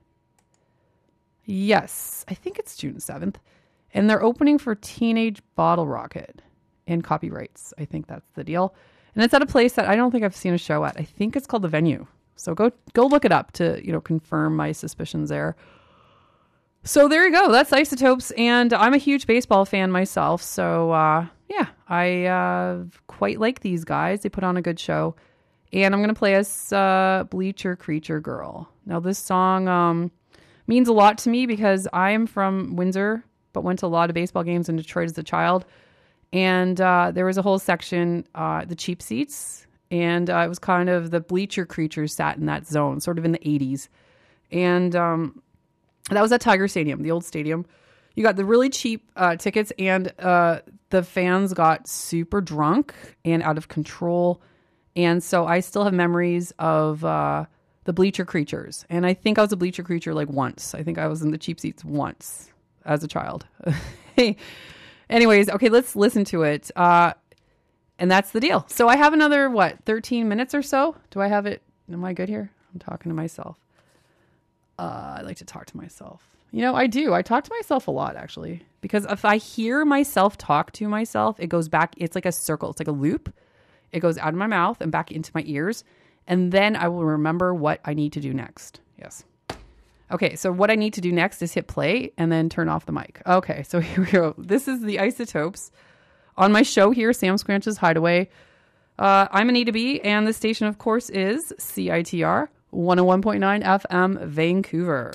Yes, I think it's June seventh. And they're opening for Teenage Bottle Rocket and copyrights. I think that's the deal. And it's at a place that I don't think I've seen a show at. I think it's called The Venue. So go go look it up to, you know, confirm my suspicions there. So there you go. That's Isotopes. And I'm a huge baseball fan myself. So, uh, yeah, I uh, quite like these guys. They put on a good show. And I'm going to play us uh, Bleacher Creature Girl. Now, this song um, means a lot to me because I am from Windsor, but went to a lot of baseball games in Detroit as a child. And uh, there was a whole section, uh, the cheap seats. And uh, it was kind of the bleacher creatures sat in that zone, sort of in the eighties. And um, that was at Tiger Stadium, the old stadium. You got the really cheap uh, tickets, and uh, the fans got super drunk and out of control. And so I still have memories of uh, the bleacher creatures. And I think I was a bleacher creature like once. I think I was in the cheap seats once as a child. Anyways, okay, let's listen to it. Uh, and that's the deal. So I have another, what, thirteen minutes or so? Do I have it? Am I good here? I'm talking to myself. Uh, I like to talk to myself. You know, I do. I talk to myself a lot, actually. Because if I hear myself talk to myself, it goes back. It's like a circle. It's like a loop. It goes out of my mouth and back into my ears. And then I will remember what I need to do next. Yes. Okay, so what I need to do next is hit play and then turn off the mic. Okay, so here we go. This is the Isotopes on my show here, Sam Scranch's Hideaway. Uh, I'm Anita B, and the station, of course, is C I T R one oh one point nine F M Vancouver.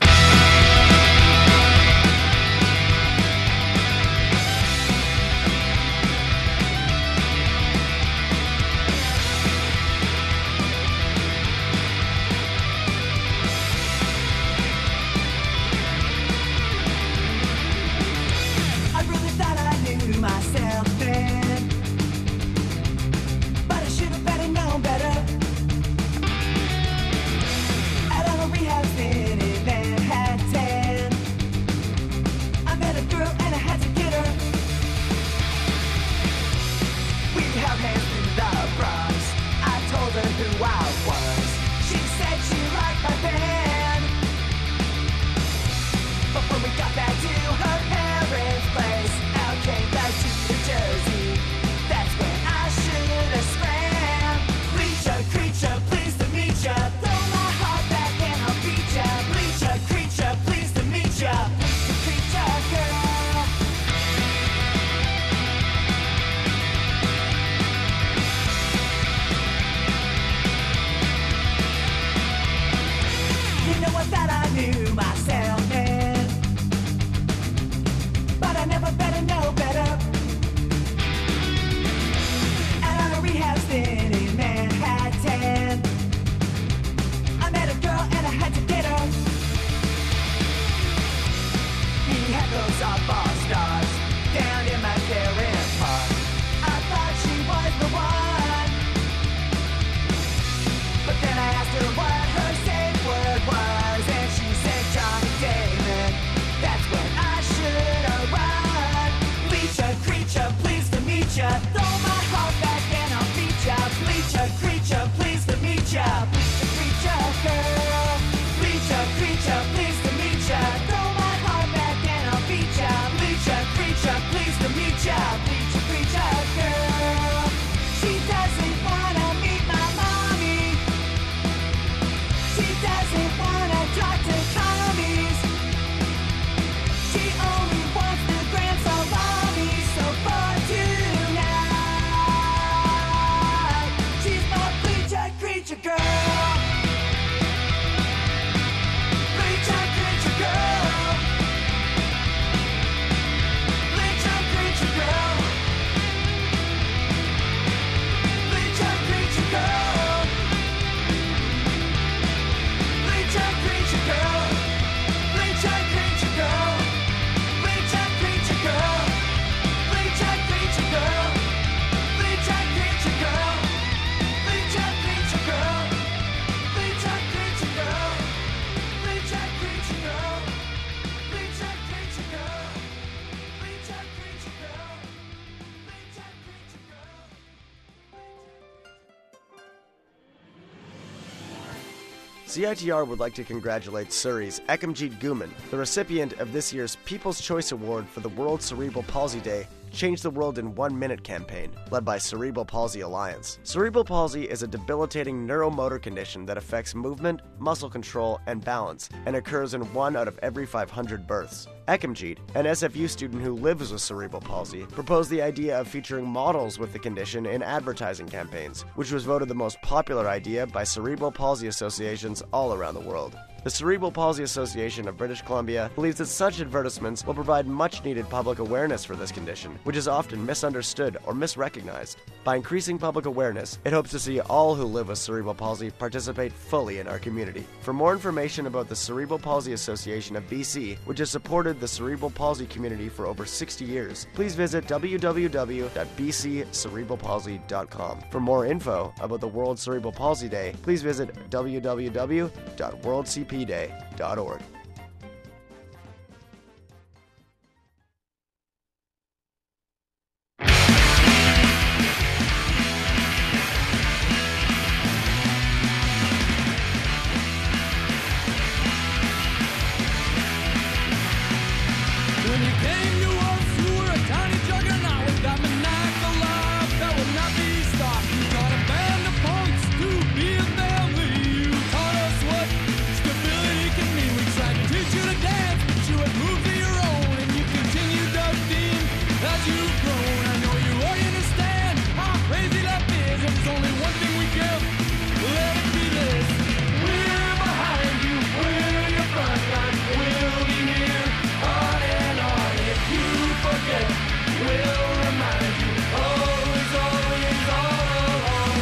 Myself then, but I should have better known better. Out of a rehab stand in Manhattan, I met a girl and I had to get her. We held hands through the Bronx. I told her who I was. She said she liked my band, but when we got back to her parents' place, out came back to New Jersey. That's when I should have swam. Bleacher creature, pleased to meet ya. Throw my heart back and I'll beat ya. Bleacher creature, pleased to meet ya. Bleacher creature girl. You know I thought I knew myself then, but I never better know better. At a rehab stand in Manhattan, I met a girl and I had to get her. We had those softball stars down in my Karen Park. I thought she was the one, but then I asked her what her safe word was, and she said Johnny Damon. That's when I should have run. Bleacher creature, pleased to meet ya. Throw my heart back and I'll beat ya. Bleacher creature, pleased to meet ya. Bleacher creature girl. Bleacher creature, pleased to meet ya. Throw my heart back and I'll beat ya. Bleacher creature, pleased to meet ya. Bleacher creature girl. She doesn't wanna meet my mommy. She doesn't wanna talk to commies. She C I T R would like to congratulate Surrey's Ekimjeet Guman, the recipient of this year's People's Choice Award for the World Cerebral Palsy Day Change the World in One Minute campaign, led by Cerebral Palsy Alliance. Cerebral palsy is a debilitating neuromotor condition that affects movement, muscle control, and balance, and occurs in one out of every five hundred births. Ekimjeet, an S F U student who lives with cerebral palsy, proposed the idea of featuring models with the condition in advertising campaigns, which was voted the most popular idea by cerebral palsy associations all around the world. The Cerebral Palsy Association of British Columbia believes that such advertisements will provide much-needed public awareness for this condition, which is often misunderstood or misrecognized. By increasing public awareness, it hopes to see all who live with cerebral palsy participate fully in our community. For more information about the Cerebral Palsy Association of B C, which has supported the cerebral palsy community for over sixty years, please visit w w w dot b c cerebral palsy dot com. For more info about the World Cerebral Palsy Day, please visit w w w dot world c p day dot org. When you came to us, you were a tiny juggernaut with that maniacal laugh that would not be stopped. You taught a band of punks to be a family. You taught us what stability can mean. We tried to teach you to dance, but you had moved to your own, and you continued to theme as you've grown. I know you already understand how crazy life is, and there's only one thing we give. Let it be this. We're behind you, we're your front line, we'll be here on and on. If you forget, we'll remind you, always, always, all along.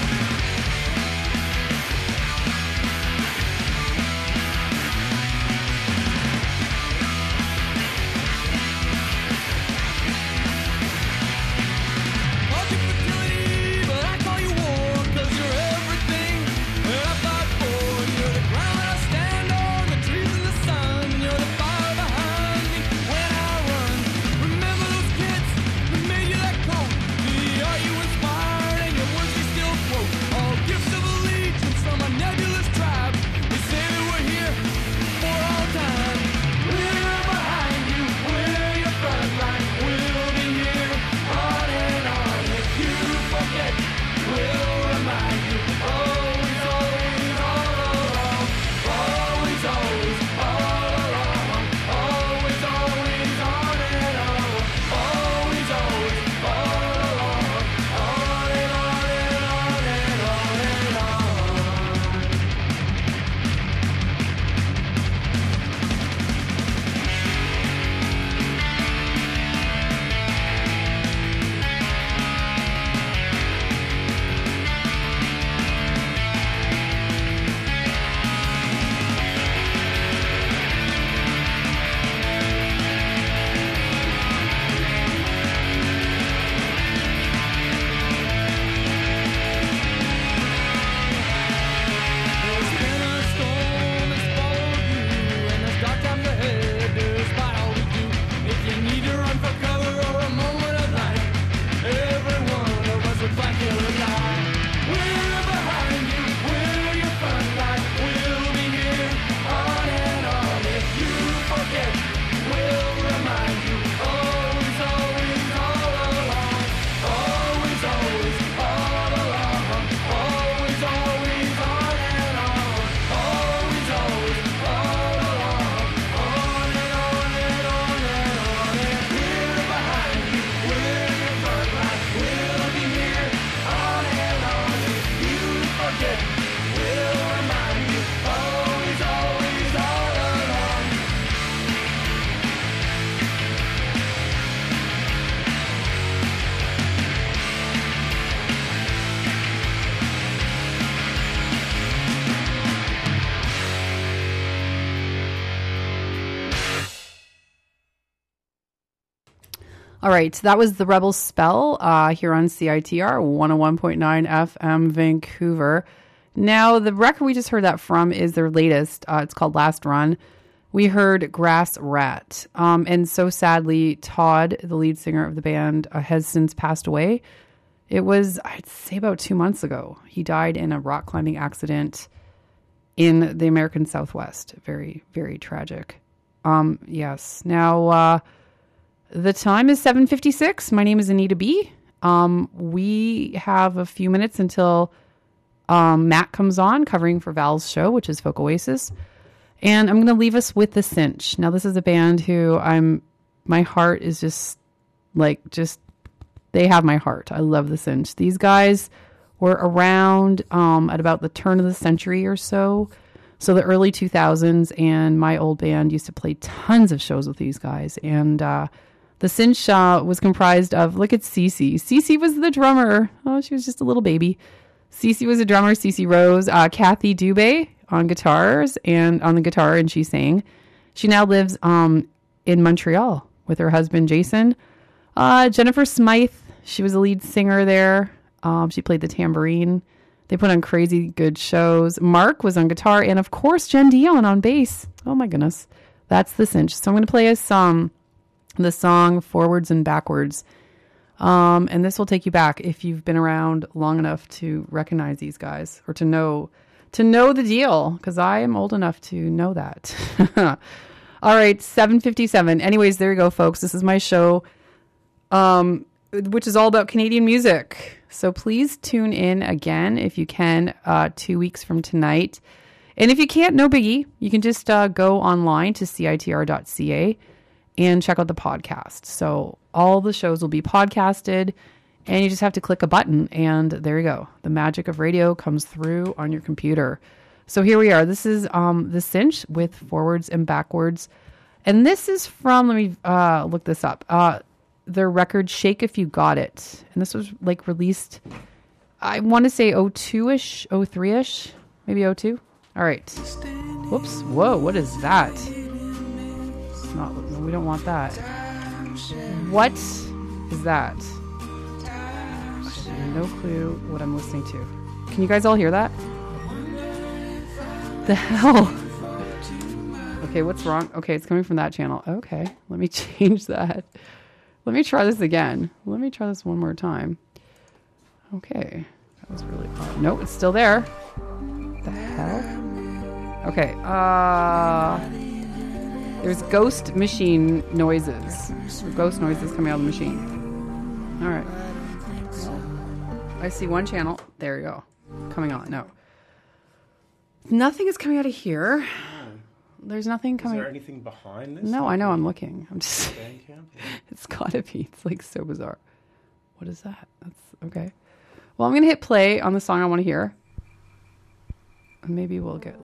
Called you fertility, but I call you war, 'cause you're everything that I fought for. You're the ground I stand on, the trees in the sun. You're the fire behind me when I run. Remember those kids who made you that coat? The art you inspired and your words we still quote. All gifts of allegiance from a nebulous tribe. We say that we're here for all time. We're behind you, we're your front line. We'll be here on and on. If you forget, we'll remind you. Always, always, all along. Always, always, all along. Always, always, on and on. Always, always, all along. On and on and on and on and on. There's been a storm that's followed you, and there's dark times ahead, despite all we do. If you need to run for cover or a moment of light, every one of us would fight till we die. We're behind you, we're your front line. We'll be here on and on. If you forget, we'll remind you. Always, always, all along. Always, always, all along. Always, always, on and on. Always, always, all along. On and on and on and on. And we're behind you, we're your front line. We'll be here on and on. If you forget, we'll remind you. Always, always, all along. All right, that was the Rebel Spell uh, here on C I T R one oh one point nine F M Vancouver. Now, the record we just heard that from is their latest. Uh, it's called Last Run. We heard Grass Rat. Um, and so sadly, Todd, the lead singer of the band, uh, has since passed away. It was, I'd say, about two months ago. He died in a rock climbing accident in the American Southwest. Very, very tragic. Um, yes. Now, uh, the time is seven fifty-six. My name is Anita B. Um, we have a few minutes until um, Matt comes on covering for Val's show, which is Folk Oasis. And I'm going to leave us with The Cinch. Now, this is a band who I'm, my heart is just like, just, they have my heart. I love The Cinch. These guys were around um, at about the turn of the century or so. So the early two thousands, and my old band used to play tons of shows with these guys. And uh, The Cinch uh, was comprised of, look at Cece. Cece was the drummer. Oh, she was just a little baby. Cece was a drummer, Cece Rose. Uh, Kathy Dubé on guitars and on the guitar, and she sang. She now lives um, in Montreal with her husband, Jason. Uh, Jennifer Smythe, she was a lead singer there. Um, she played the tambourine. They put on crazy good shows. Mark was on guitar, and of course, Jen Dion on bass. Oh my goodness. That's The Cinch. So I'm going to play us um, the song Forwards and Backwards. Um, and this will take you back if you've been around long enough to recognize these guys or to know to know the deal, because I am old enough to know that. All right, seven fifty-seven. Anyways, there you go, folks. This is my show, um, which is all about Canadian music. So please tune in again if you can, uh, two weeks from tonight. And if you can't, no biggie. You can just uh, go online to C I T R dot C A and check out the podcast. So all the shows will be podcasted, and you just have to click a button, and there you go. The magic of radio comes through on your computer. So here we are. This is um, The Cinch with Forwards and Backwards. And this is from, let me uh, look this up, uh, their record Shake If You Got It. And this was like released, I want to say oh two-ish, oh three-ish, maybe oh two. All right. Whoops. Whoa, what is that? It's not, we don't want that. What is that? I have no clue what I'm listening to. Can you guys all hear that? The hell? Okay, what's wrong? Okay, it's coming from that channel. Okay, let me change that. Let me try this again. Let me try this one more time. Okay, that was really odd. Nope, it's still there. The hell? Okay, uh... there's ghost machine noises. Ghost noises coming out of the machine. All right. I see one channel. There you go. Coming on. No. Nothing is coming out of here. There's nothing coming. Is there anything behind this? No, I know. I'm looking. I'm just. It's gotta be. It's like so bizarre. What is that? That's okay. Well, I'm gonna hit play on the song I want to hear. And maybe we'll get